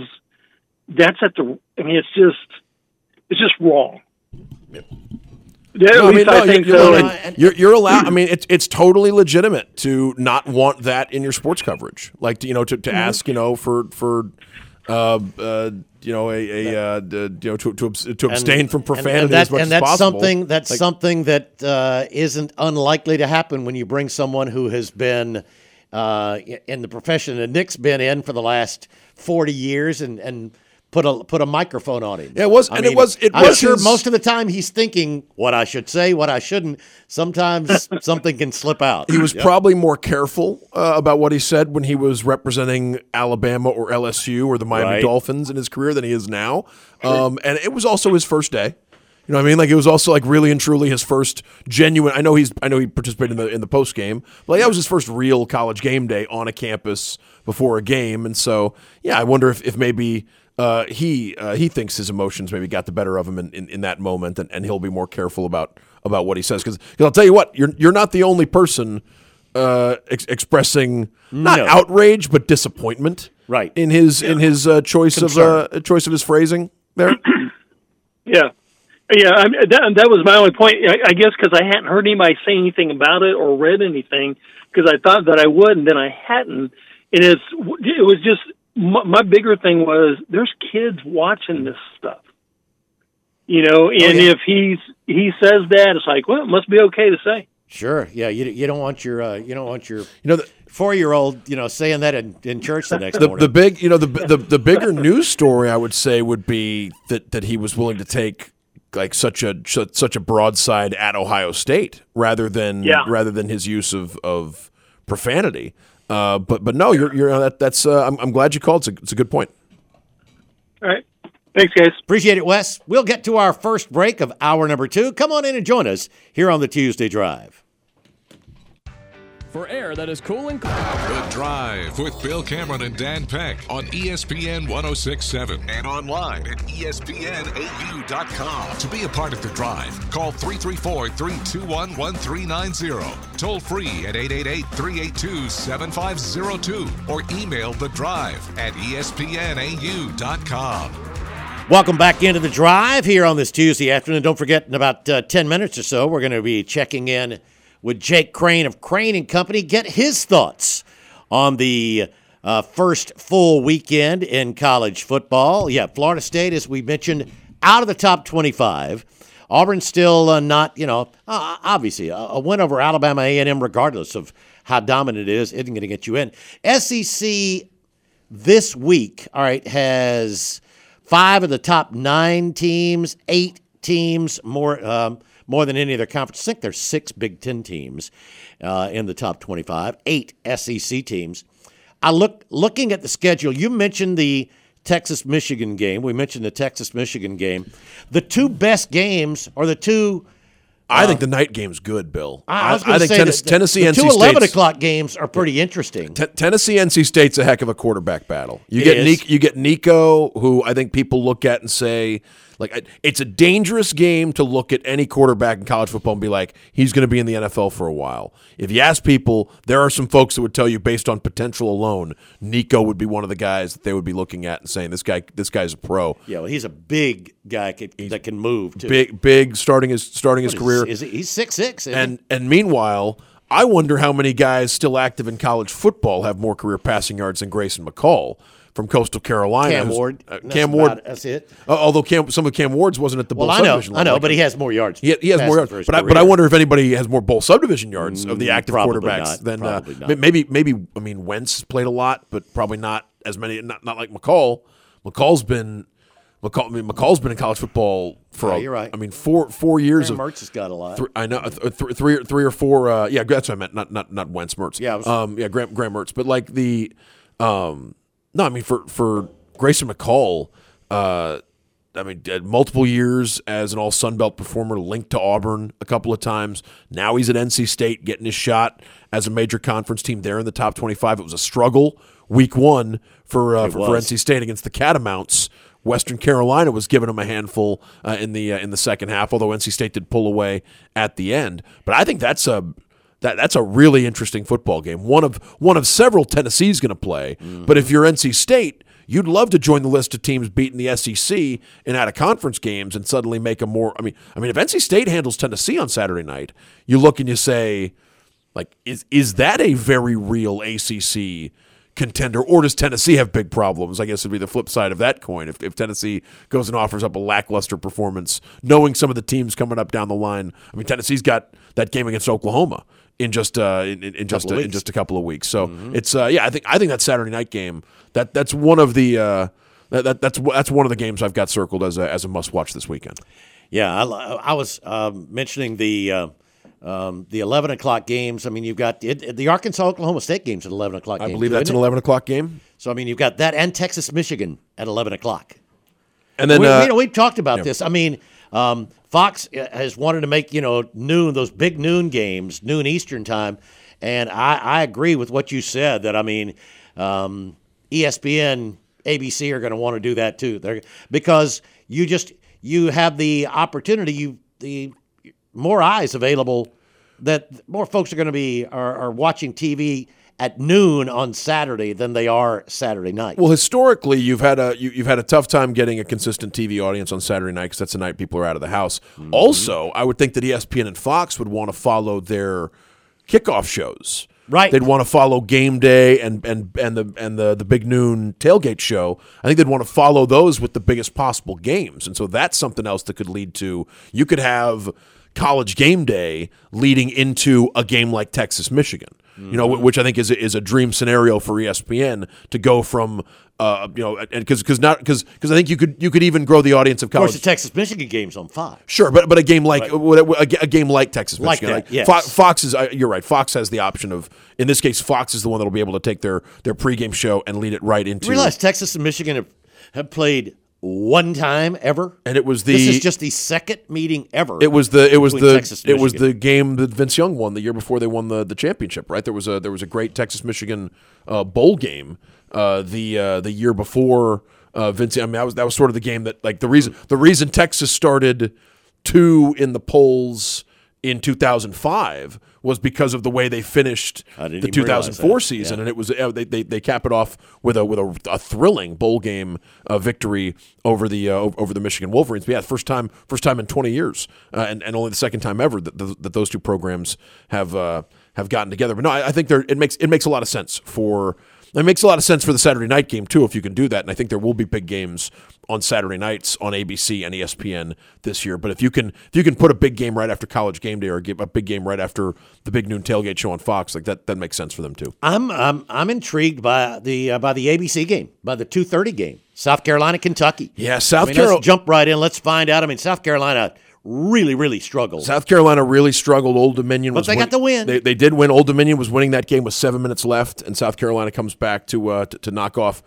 that's at the, I mean, it's just, it's just wrong. Yep. Yeah, No, at least I no, think you're, so. you're, And- you're, you're allowed. I mean, it's it's totally legitimate to not want that in your sports coverage. Like you know, to, to Mhm. ask you know for for uh, uh, you know a, a uh, d- you know to to, abs- to abstain And- from and- profanity and that- as much and as that's possible. something that's Like, something that uh, isn't unlikely to happen when you bring someone who has been uh, in the profession that Nick's been in for the last forty years and and put a put a microphone on him. Yeah, it was- I and it mean, was- it I'm was sure his- most of the time he's thinking what I should say, what I shouldn't. Sometimes something can slip out. He was Yep. probably more careful uh, about what he said when he was representing Alabama or L S U or the Miami Right. Dolphins in his career than he is now. Um, and it was also his first day. You know what I mean? Like it was also like really and truly his first genuine. I know he's. I know he participated in the in the post game, but like, that was his first real college game day on a campus before a game. And so, yeah, I wonder if if maybe uh, he uh, he thinks his emotions maybe got the better of him in, in, in that moment, and, and he'll be more careful about about what he says. Because I'll tell you what, you're you're not the only person uh, ex- expressing not No. outrage but disappointment, right? in his in his uh, choice Concern. of uh, choice of his phrasing there. Yeah. Yeah, I mean, that, that was my only point, I, I guess, because I hadn't heard anybody say anything about it or read anything, because I thought that I would, and then I hadn't. And it's, it was just, my, my bigger thing was, there's kids watching this stuff. You know, and yeah. if he's he says that, it's like, well, it must be okay to say. Sure. Yeah. You, you don't want your uh, you don't want your you know the, four year old you know saying that in, in church the next the, morning. the big you know the, the the bigger news story I would say would be that that he was willing to take like such a such a broadside at Ohio State rather than Yeah. rather than his use of of profanity. Uh, but but no, you're you're that that's uh, I'm I'm glad you called. It's a, it's a good point. All right. Thanks, guys. Appreciate it, Wes. We'll get to our first break of hour number two. Come on in and join us here on the Tuesday Drive. For air that is cool and The Drive with Bill Cameron and Dan Peck on E S P N ten sixty-seven and online at E S P N A U dot com. To be a part of The Drive, call three three four, three two one, one three nine zero. Toll free at eight eight eight, three eight two, seven five zero two or email The Drive at E S P N A U dot com. Welcome back into the Drive here on this Tuesday afternoon. Don't forget, in about uh, ten minutes or so, we're going to be checking in with Jake Crane of Crane and Company, get his thoughts on the uh, first full weekend in college football. Yeah, Florida State, as we mentioned, out of the top twenty-five. Auburn still uh, not, you know, uh, obviously a, a win over Alabama A and M, regardless of how dominant it is, isn't going to get you in. S E C this week, all right, has five of the top nine teams, eight teams more um, more than any other conference. I think there's six Big Ten teams uh, in the top twenty-five, eight S E C teams. I look looking at the schedule. You mentioned the Texas-Michigan game. We mentioned the Texas-Michigan game. The two best games are the two. I uh, think the night game's good, Bill. I, I was I going to think say Tennessee, that Tennessee the, the N C two eleven State's- o'clock games are pretty interesting. T- Tennessee N C State's a heck of a quarterback battle. You It get is. Nico, you get Nico, who I think people look at and say, like, it's a dangerous game to look at any quarterback in college football and be like, he's going to be in the N F L for a while. If you ask people, there are some folks that would tell you, based on potential alone, Nico would be one of the guys that they would be looking at and saying, this guy, this guy's a pro. Yeah, well, he's a big guy can, that can move too. Big, big, starting his starting his What career. Is, is he, he's six six. And and meanwhile, I wonder how many guys still active in college football have more career passing yards than Grayson McCall from Coastal Carolina. Cam Ward. Uh, That's Cam Ward. about it. That's it. Uh, although Cam, some of Cam Ward's wasn't at the Well, bowl I know, subdivision I level. know, Like, but he has more yards. He, he has more yards. But I, but I wonder if anybody has more bowl subdivision yards of the active Probably quarterbacks not. than uh, Probably not. maybe maybe. I mean, Wentz played a lot, but probably not as many. Not not like McCall. McCall's been. McCall, I mean, McCall's been in college football for. Yeah, a, you're right. I mean, four four years Graham of. Mertz has got a lot. Th- I know th- th- three or three or four. Uh, yeah, that's what I meant. Not not not Wentz Mertz. Yeah, I was- um, yeah, Graham Graham Mertz. But like the, um, no, I mean for for Grayson McCall, uh, I mean had multiple years as an All Sun Belt performer, linked to Auburn a couple of times. Now he's at N C State getting his shot as a major conference team there in the top twenty-five. It was a struggle week one for uh, for, for N C State against the Catamounts. Western Carolina was giving them a handful uh, in the uh, in the second half, although N C State did pull away at the end. But I think that's a that that's a really interesting football game. One of one of several Tennessee's going to play. Mm-hmm. But if you're N C State, you'd love to join the list of teams beating the S E C in out of conference games and suddenly make a more. I mean, I mean, if N C State handles Tennessee on Saturday night, you look and you say, like, is is that a very real A C C contender, or does Tennessee have big problems? I guess would be the flip side of that coin. If, if Tennessee goes and offers up a lackluster performance, knowing some of the teams coming up down the line. I mean, Tennessee's got that game against Oklahoma in just uh, in, in just uh, in just a couple of weeks. So mm-hmm. it's uh, yeah, I think I think that Saturday night game that that's one of the uh, that, that that's that's one of the games I've got circled as a as a must watch this weekend. Yeah, I, I was um, mentioning the. Uh, Um, the eleven o'clock games. I mean, you've got it, the Arkansas Oklahoma State games at eleven o'clock. I game believe too, that's isn't an it? eleven o'clock game. So I mean, you've got that and Texas Michigan at eleven o'clock. And then we, uh, you know, we've talked about yeah. this. I mean, um, Fox has wanted to make you know noon those big noon games, noon Eastern time, and I, I agree with what you said. That I mean, um, E S P N, A B C are going to want to do that too. They're, because you just you have the opportunity, you the more eyes available. That more folks are going to be are, are watching T V at noon on Saturday than they are Saturday night. Well, historically, you've had a you, you've had a tough time getting a consistent T V audience on Saturday night because that's the night people are out of the house. Mm-hmm. Also, I would think that E S P N and Fox would want to follow their kickoff shows. Right. They'd want to follow game day and and and the and the the big noon tailgate show. I think they'd want to follow those with the biggest possible games, and so that's something else that could lead to you could have College Game Day leading into a game like Texas Michigan, mm-hmm. you know, which I think is a, is a dream scenario for E S P N to go from, uh, you know, and because because not because because I think you could you could even grow the audience of college. Of course, the Texas Michigan game's on Fox. Sure, but but a game like right. a, a game like Texas like Michigan, that, like yes. Fox, Fox is uh, you're right. Fox has the option of in this case, Fox is the one that'll be able to take their their pregame show and lead it right into. You realize Texas and Michigan have, have played one time ever, and it was the this is just the second meeting ever. It was the it was the Texas, it was the game that Vince Young won the year before they won the, the championship. Right, there was a there was a great Texas Michigan uh, bowl game uh, the uh, the year before uh, Vince. I mean, that was that was sort of the game that like the reason the reason Texas started two in the polls in two thousand five was because of the way they finished the two thousand four season, yeah. and it was uh, they, they they cap it off with a with a, a thrilling bowl game uh, victory over the uh, over the Michigan Wolverines. But yeah, first time first time in twenty years, uh, and and only the second time ever that, that, that those two programs have uh, have gotten together. But no, I, I think there it makes it makes a lot of sense for. It makes a lot of sense for the Saturday night game, too, if you can do that. And I think there will be big games on Saturday nights on A B C and E S P N this year. But if you can if you can put a big game right after College Game Day or a big game right after the big noon tailgate show on Fox, like that, that makes sense for them, too. I'm I'm, I'm intrigued by the uh, by the A B C game, by the two thirty game, South Carolina, Kentucky. Yeah, South I mean, Carolina. Let's jump right in. Let's find out. I mean, South Carolina really, really struggled. South Carolina really struggled. Old Dominion but was they win- got the win. They, they did win. Old Dominion was winning that game with seven minutes left, and South Carolina comes back to uh, to, to knock off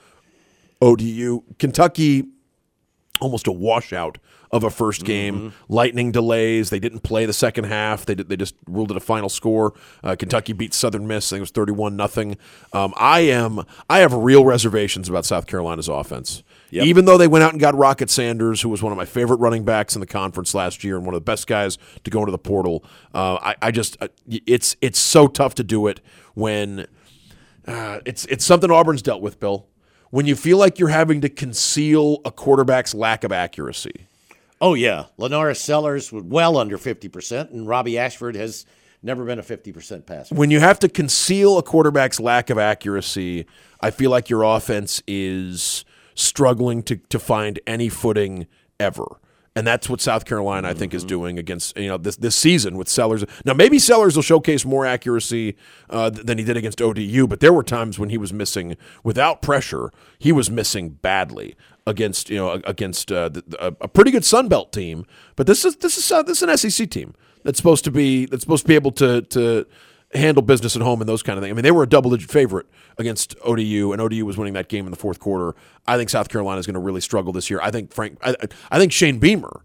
O D U. Kentucky, almost a washout of a first game. Mm-hmm. Lightning delays. They didn't play the second half. They did, they just ruled it a final score. Uh, Kentucky beat Southern Miss. I think it was thirty-one nothing. Um, I am I have real reservations about South Carolina's offense. Yep. Even though they went out and got Rocket Sanders, who was one of my favorite running backs in the conference last year and one of the best guys to go into the portal, uh, I, I just uh, it's it's so tough to do it when uh, it's it's something Auburn's dealt with, Bill. When you feel like you're having to conceal a quarterback's lack of accuracy. Oh yeah, Lenoris Sellers was well under fifty percent, and Robbie Ashford has never been a fifty percent passer. When you have to conceal a quarterback's lack of accuracy, I feel like your offense is struggling to, to find any footing ever. And that's what South Carolina, I think, is doing against, you know, this this season with Sellers. Now, maybe Sellers will showcase more accuracy uh, than he did against O D U, but there were times when he was missing, without pressure, he was missing badly against, you know, against uh, the, a, a pretty good Sun Belt team. But this is this is uh, this is an S E C team that's supposed to be that's supposed to be able to to handle business at home and those kind of things. I mean, they were a double-digit favorite against O D U, and O D U was winning that game in the fourth quarter. I think South Carolina is going to really struggle this year. I think Frank, I, I think Shane Beamer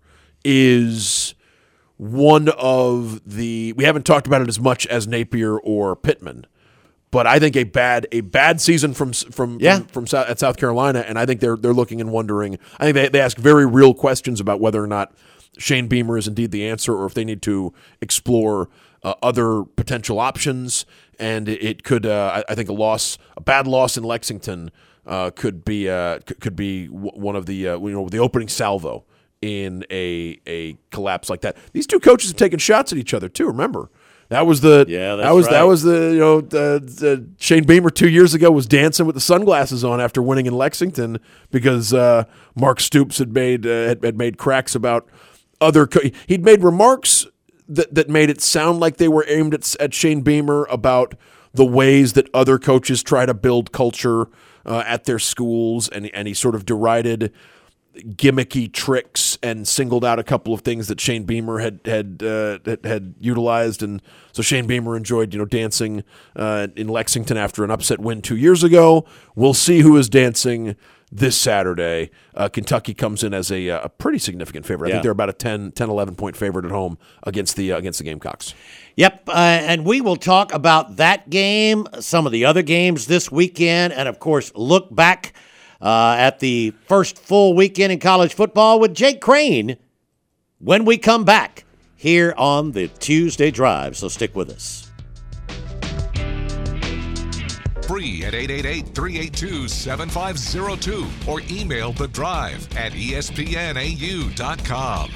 is one of the. We haven't talked about it as much as Napier or Pittman, but I think a bad a bad season from from yeah. from, from South, at South Carolina, and I think they're they're looking and wondering. I think they they ask very real questions about whether or not Shane Beamer is indeed the answer, or if they need to explore Uh, other potential options, and it, it could. Uh, I, I think a loss, a bad loss in Lexington, uh, could be uh, c- could be w- one of the uh, you know the opening salvo in a a collapse like that. These two coaches have taken shots at each other too. Remember, that was the yeah, that's that was right. that was the you know the, the Shane Beamer two years ago was dancing with the sunglasses on after winning in Lexington because uh, Mark Stoops had made uh, had, had made cracks about other. Co- he'd made remarks that that made it sound like they were aimed at, at Shane Beamer about the ways that other coaches try to build culture uh, at their schools, and and he sort of derided gimmicky tricks and singled out a couple of things that Shane Beamer had had uh, had, had utilized, and so Shane Beamer enjoyed you know dancing uh, in Lexington after an upset win two years ago. We'll see who is dancing this Saturday. Uh, Kentucky comes in as a, a pretty significant favorite. I Yeah. think they're about a ten, eleven point favorite at home against the uh, against the Gamecocks. Yep, uh, and we will talk about that game, some of the other games this weekend, and of course look back uh, at the first full weekend in college football with Jake Crane when we come back here on the Tuesday Drive. So stick with us. Free at eight eight eight, three eight two, seven five zero two or email the drive at E S P N A U dot com.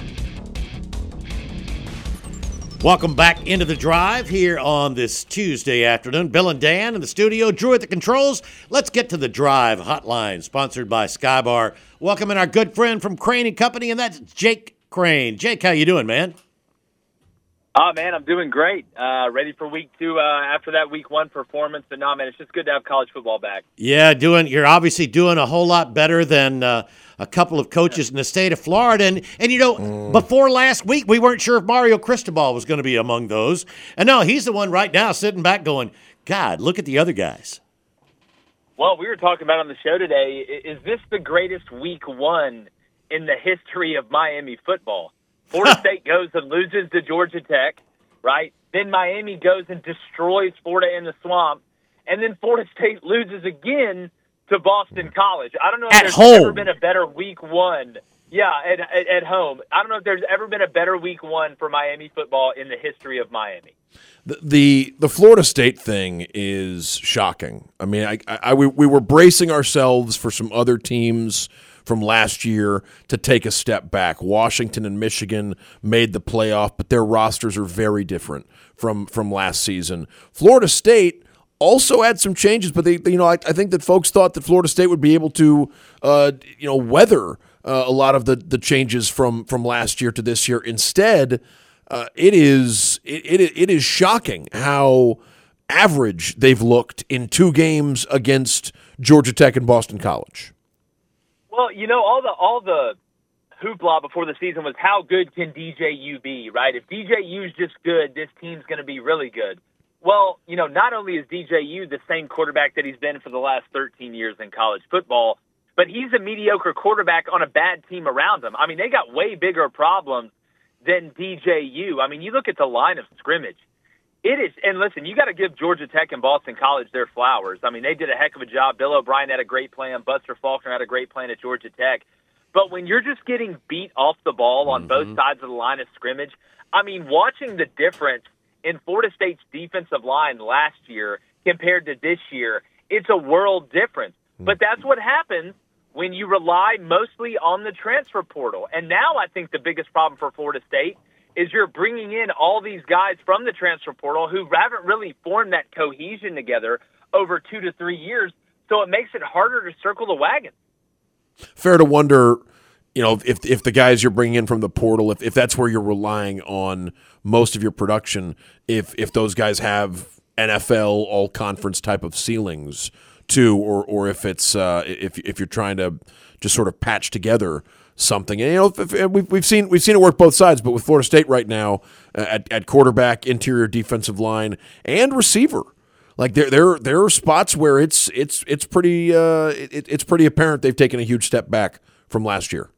Welcome back into the Drive here on this Tuesday afternoon. Bill and Dan in the studio, Drew at the controls. Let's get to the Drive hotline, sponsored by Skybar. Welcoming our good friend from Crane and Company, and that's Jake Crane. Jake, how you doing, man? Oh, man, I'm doing great. Uh, ready for week two uh, after that week one performance. But, no, man, it's just good to have college football back. Yeah, doing. You're obviously doing a whole lot better than uh, a couple of coaches in the state of Florida. And, and you know, mm. before last week, we weren't sure if Mario Cristobal was going to be among those. And, no, he's the one right now sitting back going, God, look at the other guys. Well, we were talking about on the show today, is this the greatest week one in the history of Miami football? Florida State goes and loses to Georgia Tech, right? Then Miami goes and destroys Florida in the swamp. And then Florida State loses again to Boston College. I don't know if at there's home. ever been a better week one. Yeah, at, at, at home. I don't know if there's ever been a better week one for Miami football in the history of Miami. The the, the Florida State thing is shocking. I mean, I, I, I we, we were bracing ourselves for some other teams from last year to take a step back. Washington and Michigan made the playoff, but their rosters are very different from, from last season. Florida State also had some changes, but they, they you know, I, I think that folks thought that Florida State would be able to, uh, you know, weather uh, a lot of the, the changes from, from last year to this year. Instead, uh, it is it, it it is shocking how average they've looked in two games against Georgia Tech and Boston College. Well, you know, all the all the hoopla before the season was how good can D J U be, right? If D J U's just good, this team's going to be really good. Well, you know, not only is D J U the same quarterback that he's been for the last thirteen years in college football, but he's a mediocre quarterback on a bad team around him. I mean, they got way bigger problems than D J U. I mean, you look at the line of scrimmage. It is, and listen, you got to give Georgia Tech and Boston College their flowers. I mean, they did a heck of a job. Bill O'Brien had a great plan. Buster Faulkner had a great plan at Georgia Tech. But when you're just getting beat off the ball on mm-hmm. both sides of the line of scrimmage, I mean, watching the difference in Florida State's defensive line last year compared to this year, it's a world difference. Mm-hmm. But that's what happens when you rely mostly on the transfer portal. And now I think the biggest problem for Florida State is you're bringing in all these guys from the transfer portal who haven't really formed that cohesion together over two to three years, so it makes it harder to circle the wagon. Fair to wonder, you know, if if the guys you're bringing in from the portal, if, if that's where you're relying on most of your production, if if those guys have N F L all-conference type of ceilings too, or or if it's uh, if if you're trying to just sort of patch together something. And, you know, if, if we've we've seen we've seen it work both sides, but with Florida State right now uh, at at quarterback, interior defensive line, and receiver. Like there, there, there are spots where it's it's it's pretty uh, it, it's pretty apparent they've taken a huge step back from last year.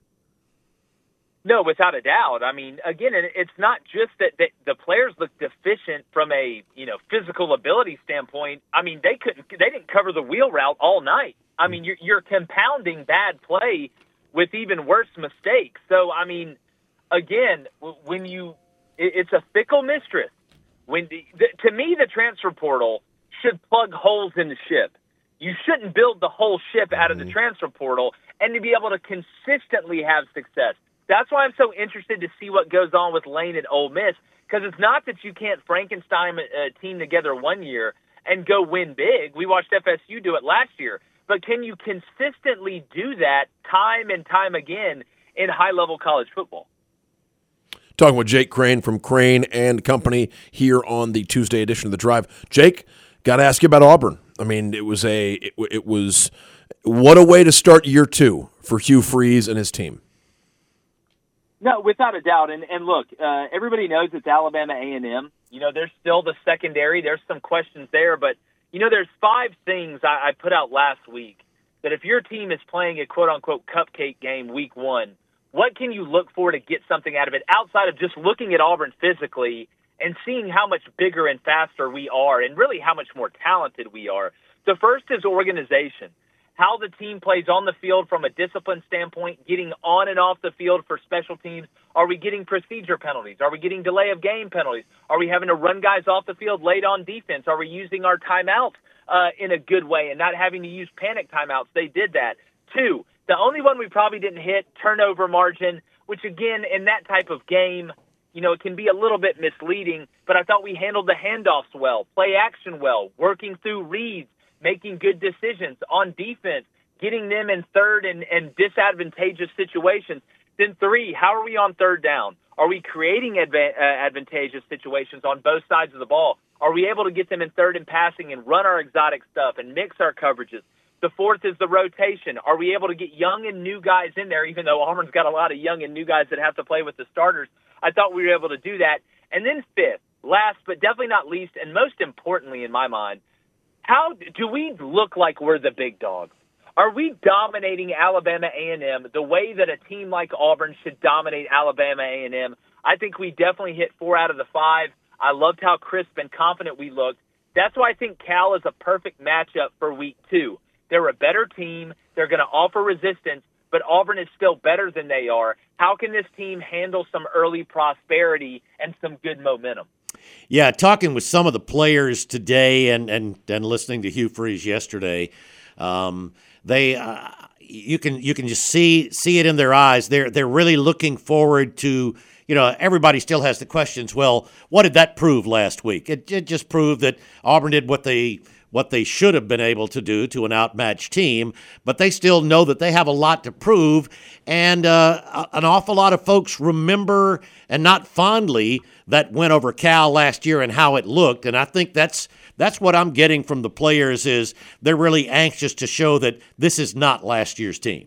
No, without a doubt. I mean, again, it's not just that, that the players look deficient from a you know physical ability standpoint. I mean, they couldn't they didn't cover the wheel route all night. I mean, you're, you're compounding bad play with even worse mistakes. So, I mean, again, when you it, it's a fickle mistress. When the, the, to me, the transfer portal should plug holes in the ship. You shouldn't build the whole ship out of the transfer portal and to be able to consistently have success. That's why I'm so interested to see what goes on with Lane at Ole Miss, because it's not that you can't Frankenstein a team together one year and go win big. We watched F S U do it last year. But can you consistently do that time and time again in high-level college football? Talking with Jake Crane from Crane and Company here on the Tuesday edition of The Drive. Jake, got to ask you about Auburn. I mean, it was a it, it was what a way to start year two for Hugh Freeze and his team. No, without a doubt. And and look, uh, everybody knows it's Alabama A and M. You know, there's still the secondary. There's some questions there, but you know, there's five things I, I put out last week that if your team is playing a quote unquote cupcake game week one, what can you look for to get something out of it outside of just looking at Auburn physically and seeing how much bigger and faster we are and really how much more talented we are? The first is organization. How the team plays on the field from a discipline standpoint, getting on and off the field for special teams. Are we getting procedure penalties? Are we getting delay of game penalties? Are we having to run guys off the field late on defense? Are we using our timeouts uh, in a good way and not having to use panic timeouts? They did that. Two, the only one we probably didn't hit, turnover margin, which again, in that type of game, you know, it can be a little bit misleading, but I thought we handled the handoffs well, play action well, working through reads, making good decisions on defense, getting them in third and, and disadvantageous situations. Then three, how are we on third down? Are we creating adva- uh, advantageous situations on both sides of the ball? Are we able to get them in third and passing and run our exotic stuff and mix our coverages? The fourth is the rotation. Are we able to get young and new guys in there, even though Auburn's got a lot of young and new guys that have to play with the starters? I thought we were able to do that. And then fifth, last but definitely not least, and most importantly in my mind, how do we look like we're the big dog? Are we dominating Alabama A and M the way that a team like Auburn should dominate Alabama A and M? I think we definitely hit four out of the five. I loved how crisp and confident we looked. That's why I think Cal is a perfect matchup for week two. They're a better team. They're going to offer resistance, but Auburn is still better than they are. How can this team handle some early prosperity and some good momentum? Yeah, talking with some of the players today and and, and listening to Hugh Freeze yesterday, um, they uh, you can you can just see see it in their eyes. They're they're really looking forward to. You know, everybody still has the questions. Well, what did that prove last week? It, it just proved that Auburn did what they what they should have been able to do to an outmatched team, but they still know that they have a lot to prove, and uh, an awful lot of folks remember, and not fondly, that win over Cal last year and how it looked, and I think that's that's what I'm getting from the players is they're really anxious to show that this is not last year's team.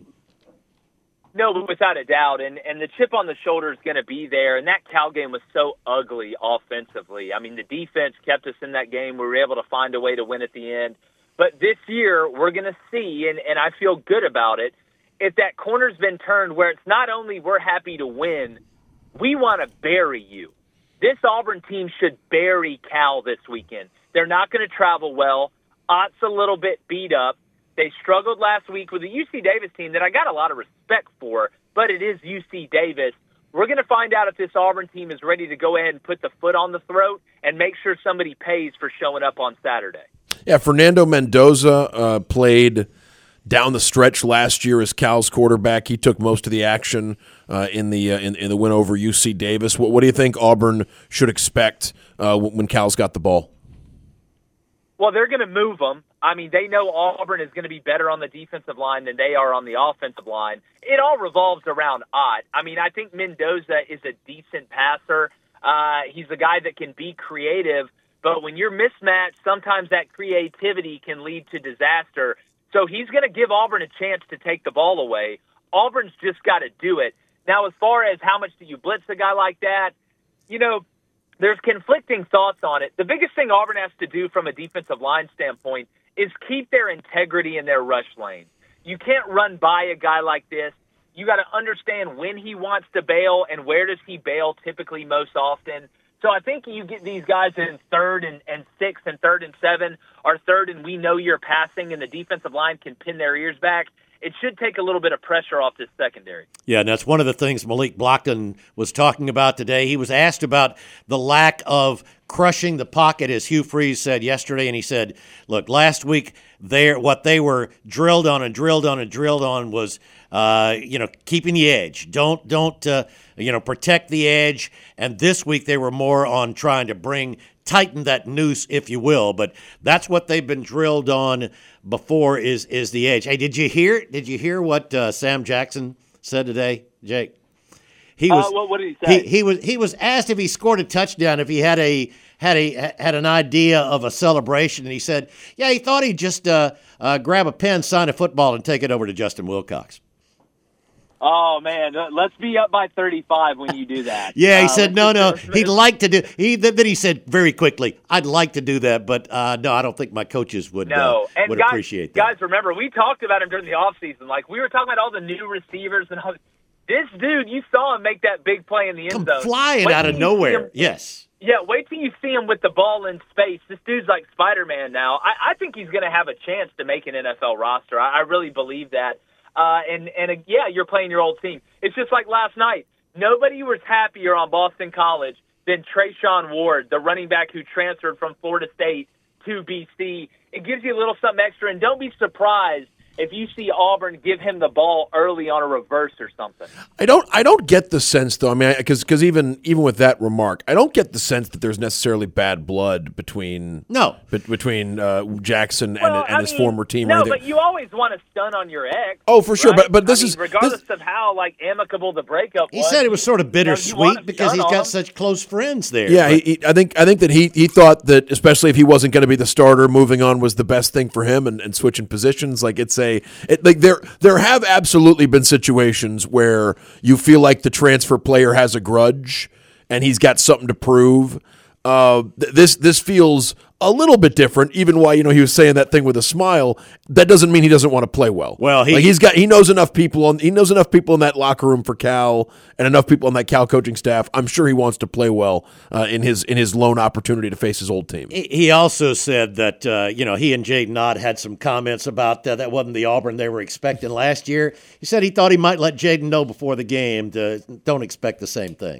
No, without a doubt, and, and the chip on the shoulder is going to be there, and that Cal game was so ugly offensively. I mean, the defense kept us in that game. We were able to find a way to win at the end. But this year, we're going to see, and, and I feel good about it, if that corner's been turned where it's not only we're happy to win, we want to bury you. This Auburn team should bury Cal this weekend. They're not going to travel well. Ott's a little bit beat up. They struggled last week with the U C Davis team that I got a lot of respect for, but it is U C Davis. We're going to find out if this Auburn team is ready to go ahead and put the foot on the throat and make sure somebody pays for showing up on Saturday. Yeah, Fernando Mendoza uh, played down the stretch last year as Cal's quarterback. He took most of the action uh, in the uh, in, in the win over U C Davis. What, what do you think Auburn should expect uh, when Cal's got the ball? Well, they're going to move them. I mean, they know Auburn is going to be better on the defensive line than they are on the offensive line. It all revolves around Ott. I mean, I think Mendoza is a decent passer. Uh, he's a guy that can be creative, but when you're mismatched, sometimes that creativity can lead to disaster. So he's going to give Auburn a chance to take the ball away. Auburn's just got to do it. Now, as far as how much do you blitz a guy like that, you know, there's conflicting thoughts on it. The biggest thing Auburn has to do from a defensive line standpoint is keep their integrity in their rush lane. You can't run by a guy like this. You got to understand when he wants to bail and where does he bail typically most often. So I think you get these guys in third and, and six and third and seven or third and we know you're passing and the defensive line can pin their ears back. It should take a little bit of pressure off this secondary. Yeah, and that's one of the things Malik Blockton was talking about today. He was asked about the lack of crushing the pocket, as Hugh Freeze said yesterday, and he said, look, last week they what they were drilled on and drilled on and drilled on was, uh, you know, keeping the edge. Don't, don't uh, you know, protect the edge. And this week they were more on trying to bring tighten that noose, if you will, but that's what they've been drilled on before is is the edge. Hey, did you hear? Did you hear what uh, Sam Jackson said today, Jake? He was. Uh, what, what did he say? He, he was. He was asked if he scored a touchdown, if he had a had a had an idea of a celebration, and he said, "Yeah, he thought he'd just uh, uh, grab a pen, sign a football, and take it over to Justin Wilcox." Oh, man, let's be up by thirty-five when you do that. Yeah, he uh, said, no, no, he'd like to do he Then he said very quickly, I'd like to do that, but uh, no, I don't think my coaches would, no. uh, and would guys, appreciate that. Guys, remember, we talked about him during the offseason. Like, we were talking about all the new receivers. and all. This dude, you saw him make that big play in the end Come zone. flying wait out of nowhere, him, yes. Yeah, wait till you see him with the ball in space. This dude's like Spider-Man now. I, I think he's going to have a chance to make an N F L roster. I, I really believe that. Uh, and, and uh, yeah, you're playing your old team. It's just like last night. Nobody was happier on Boston College than Trayshawn Ward, the running back who transferred from Florida State to B C. It gives you a little something extra, and don't be surprised if you see Auburn give him the ball early on a reverse or something. I don't I don't get the sense, though, I mean, because because even even with that remark, I don't get the sense that there's necessarily bad blood between no be, between uh, Jackson well, and, and his mean, former team. No, or but you always want to stun on your ex. Oh, for sure, right? but but this I mean, is regardless this, of how like amicable the breakup He was. said it was sort of bittersweet you know, because he's got him. such close friends there. Yeah, he, he, I think I think that he he thought that especially if he wasn't going to be the starter, moving on was the best thing for him, and, and switching positions. Like it's a it, like there there have absolutely been situations where you feel like the transfer player has a grudge and he's got something to prove. Uh, th- this this feels a little bit different, even while you know he was saying that thing with a smile. That doesn't mean he doesn't want to play well. Well, he, like he's got he knows enough people on he knows enough people in that locker room for Cal and enough people on that Cal coaching staff. I'm sure he wants to play well uh, in his in his lone opportunity to face his old team. He also said that uh, you know he and Jaden Ott had some comments about uh, that wasn't the Auburn they were expecting last year. He said he thought he might let Jaden know before the game to don't expect the same thing.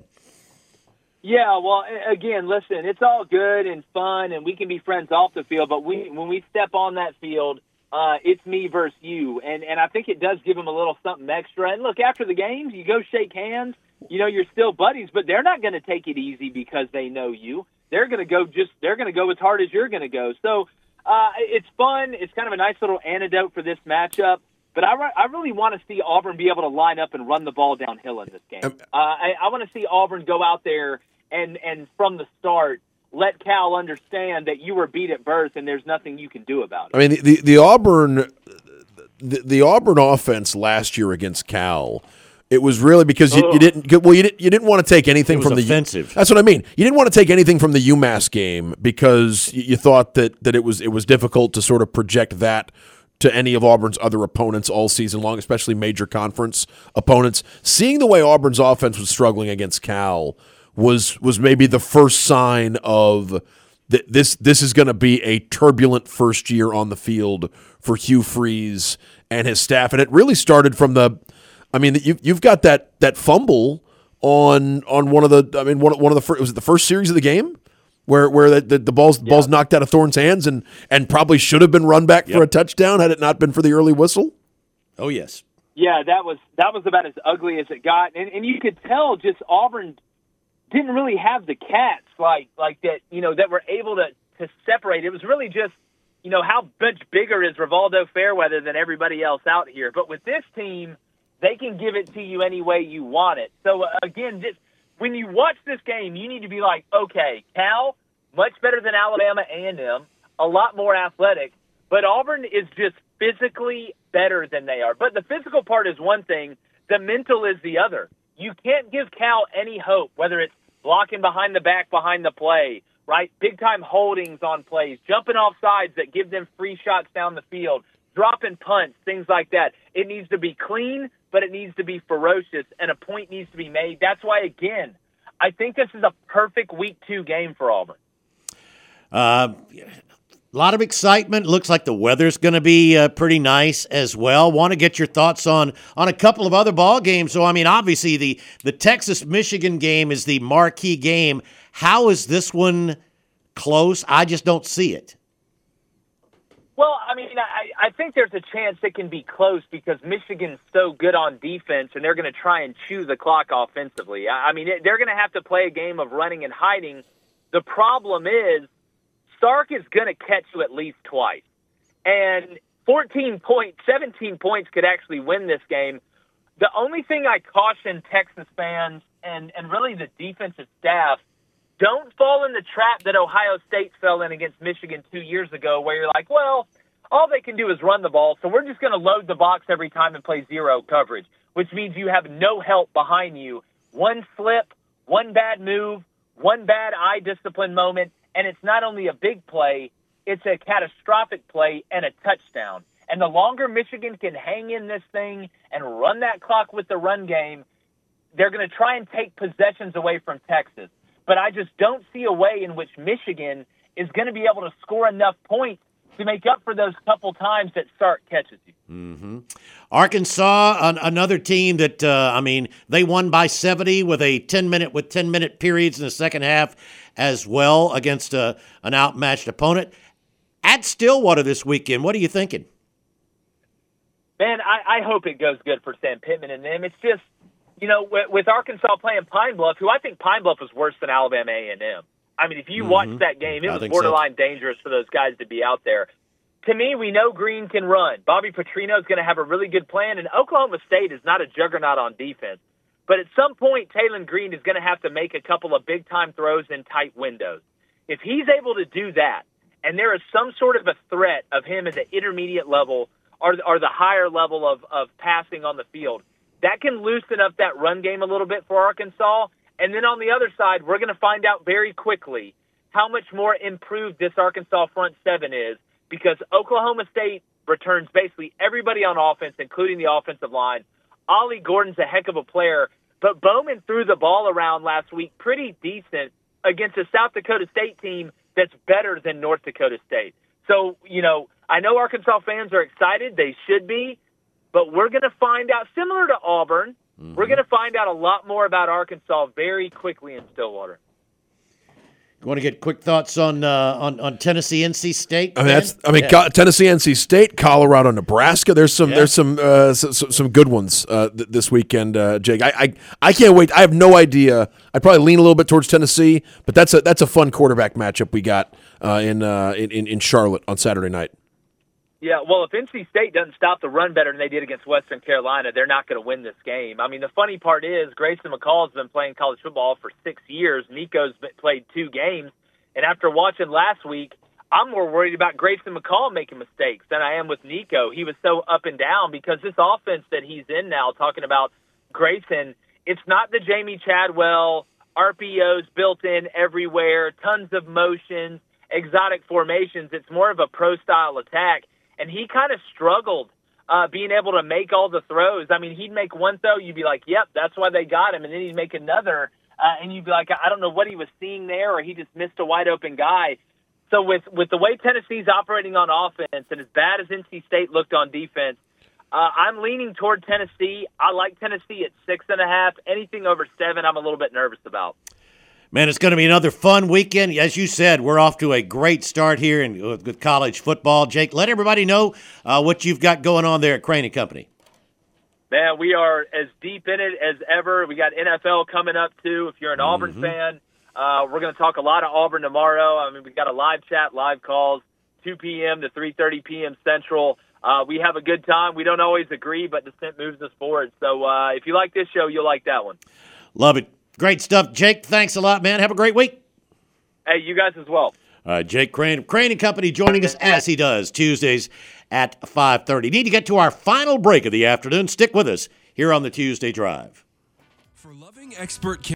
Yeah, well, again, listen, it's all good and fun, and we can be friends off the field, but we, when we step on that field, uh, it's me versus you, and, and I think it does give them a little something extra. And look, after the games, you go shake hands, you know, you're still buddies, but they're not going to take it easy because they know you. They're going to go just, they're going to go as hard as you're going to go. So uh, it's fun. It's kind of a nice little antidote for this matchup. But I, I really want to see Auburn be able to line up and run the ball downhill in this game. Uh, I, I want to see Auburn go out there and, and from the start let Cal understand that you were beat at birth and there's nothing you can do about it. I mean, the, the, the Auburn the, the Auburn offense last year against Cal, it was really because you, you didn't well you didn't you didn't want to take anything it was from offensive. the That's what I mean. You didn't want to take anything from the UMass game because you, you thought that that it was it was difficult to sort of project that to any of Auburn's other opponents all season long, especially major conference opponents. Seeing the way Auburn's offense was struggling against Cal was was maybe the first sign of that this this is going to be a turbulent first year on the field for Hugh Freeze and his staff. And it really started from the, I mean, you you've got that that fumble on on one of the, I mean, one one of the first, was it the first series of the game? where where the, the, the ball's the ball's knocked out of Thorne's hands and and probably should have been run back Yep. for a touchdown had it not been for the early whistle? Oh, yes. Yeah, that was that was about as ugly as it got, and and you could tell just Auburn didn't really have the cats like like that, you know, that were able to to separate. It was really just, you know, how much bigger is Rivaldo Fairweather than everybody else out here. But with this team, they can give it to you any way you want it. So uh, again, just when you watch this game, you need to be like, okay, Cal, much better than Alabama A and M, a lot more athletic, but Auburn is just physically better than they are. But the physical part is one thing, the mental is the other. You can't give Cal any hope, whether it's blocking behind the back behind the play, right? Big-time holdings on plays, jumping off sides that give them free shots down the field, dropping punts, things like that. It needs to be clean, but it needs to be ferocious, and a point needs to be made. That's why, again, I think this is a perfect week two game for Auburn. Uh, a lot of excitement. Looks like the weather's going to be uh, pretty nice as well. Want to get your thoughts on on a couple of other ball games. So, I mean, obviously the, the Texas-Michigan game is the marquee game. How is this one close? I just don't see it. Well, I mean, I, I think there's a chance it can be close because Michigan's so good on defense, and they're going to try and chew the clock offensively. I, I mean, they're going to have to play a game of running and hiding. The problem is Sark is going to catch you at least twice. And fourteen points, seventeen points could actually win this game. The only thing I caution Texas fans and, and really the defensive staff, don't fall in the trap that Ohio State fell in against Michigan two years ago where you're like, well, all they can do is run the ball, so we're just going to load the box every time and play zero coverage, which means you have no help behind you. One slip, one bad move, one bad eye discipline moment, and it's not only a big play, it's a catastrophic play and a touchdown. And the longer Michigan can hang in this thing and run that clock with the run game, they're going to try and take possessions away from Texas. But I just don't see a way in which Michigan is going to be able to score enough points to make up for those couple times that Sark catches you. Mm-hmm. Arkansas, an, another team that, uh, I mean, they won by seventy with a ten-minute with ten-minute periods in the second half as well against a, an outmatched opponent. At Stillwater this weekend, what are you thinking? Man, I, I hope it goes good for Sam Pittman and them. It's just, you know, with, with Arkansas playing Pine Bluff, who I think Pine Bluff was worse than Alabama A and M. I mean, if you mm-hmm. watched that game, it I was borderline so. dangerous for those guys to be out there. To me, we know Green can run. Bobby Petrino is going to have a really good plan, and Oklahoma State is not a juggernaut on defense. But at some point, Taylon Green is going to have to make a couple of big-time throws in tight windows. If he's able to do that, and there is some sort of a threat of him at the intermediate level or, or the higher level of, of passing on the field, that can loosen up that run game a little bit for Arkansas. And then on the other side, we're going to find out very quickly how much more improved this Arkansas front seven is, because Oklahoma State returns basically everybody on offense, including the offensive line. Ollie Gordon's a heck of a player, but Bowman threw the ball around last week pretty decent against a South Dakota State team that's better than North Dakota State. So, you know, I know Arkansas fans are excited. They should be. But we're going to find out, similar to Auburn, mm-hmm. we're going to find out a lot more about Arkansas very quickly in Stillwater. You want to get quick thoughts on uh, on, on Tennessee, N C State? I mean, that's, I mean, yeah. Co- Tennessee, N C State, Colorado, Nebraska. There's some, yeah. there's some, uh, some, some good ones uh, th- this weekend, uh, Jake. I, I, I can't wait. I have no idea. I'd probably lean a little bit towards Tennessee, but that's a that's a fun quarterback matchup we got uh, in, uh, in in Charlotte on Saturday night. Yeah, well, if N C State doesn't stop the run better than they did against Western Carolina, they're not going to win this game. I mean, the funny part is Grayson McCall's been playing college football for six years. Nico's been, played two games. And after watching last week, I'm more worried about Grayson McCall making mistakes than I am with Nico. He was so up and down because this offense that he's in now, talking about Grayson, it's not the Jamie Chadwell, R P Os built in everywhere, tons of motions, exotic formations. It's more of a pro-style attack. And he kind of struggled uh, being able to make all the throws. I mean, he'd make one throw, you'd be like, yep, that's why they got him. And then he'd make another, uh, and you'd be like, I don't know what he was seeing there, or he just missed a wide-open guy. So with, with the way Tennessee's operating on offense and as bad as N C State looked on defense, uh, I'm leaning toward Tennessee. I like Tennessee at six and a half. Anything over seven, I'm a little bit nervous about. Man, it's going to be another fun weekend. As you said, we're off to a great start here in, with college football. Jake, let everybody know uh, what you've got going on there at Crane and Company. Man, we are as deep in it as ever. We got N F L coming up, too. If you're an Auburn Mm-hmm. fan, uh, we're going to talk a lot of Auburn tomorrow. I mean, we got a live chat, live calls, two p.m. to three thirty p.m. Central. Uh, we have a good time. We don't always agree, but dissent moves us forward. So uh, if you like this show, you'll like that one. Love it. Great stuff. Jake, thanks a lot, man. Have a great week. Hey, you guys as well. All right, Jake Crane of Crane and Company joining us as he does Tuesdays at five thirty. Need to get to our final break of the afternoon. Stick with us here on the Tuesday Drive. For loving expert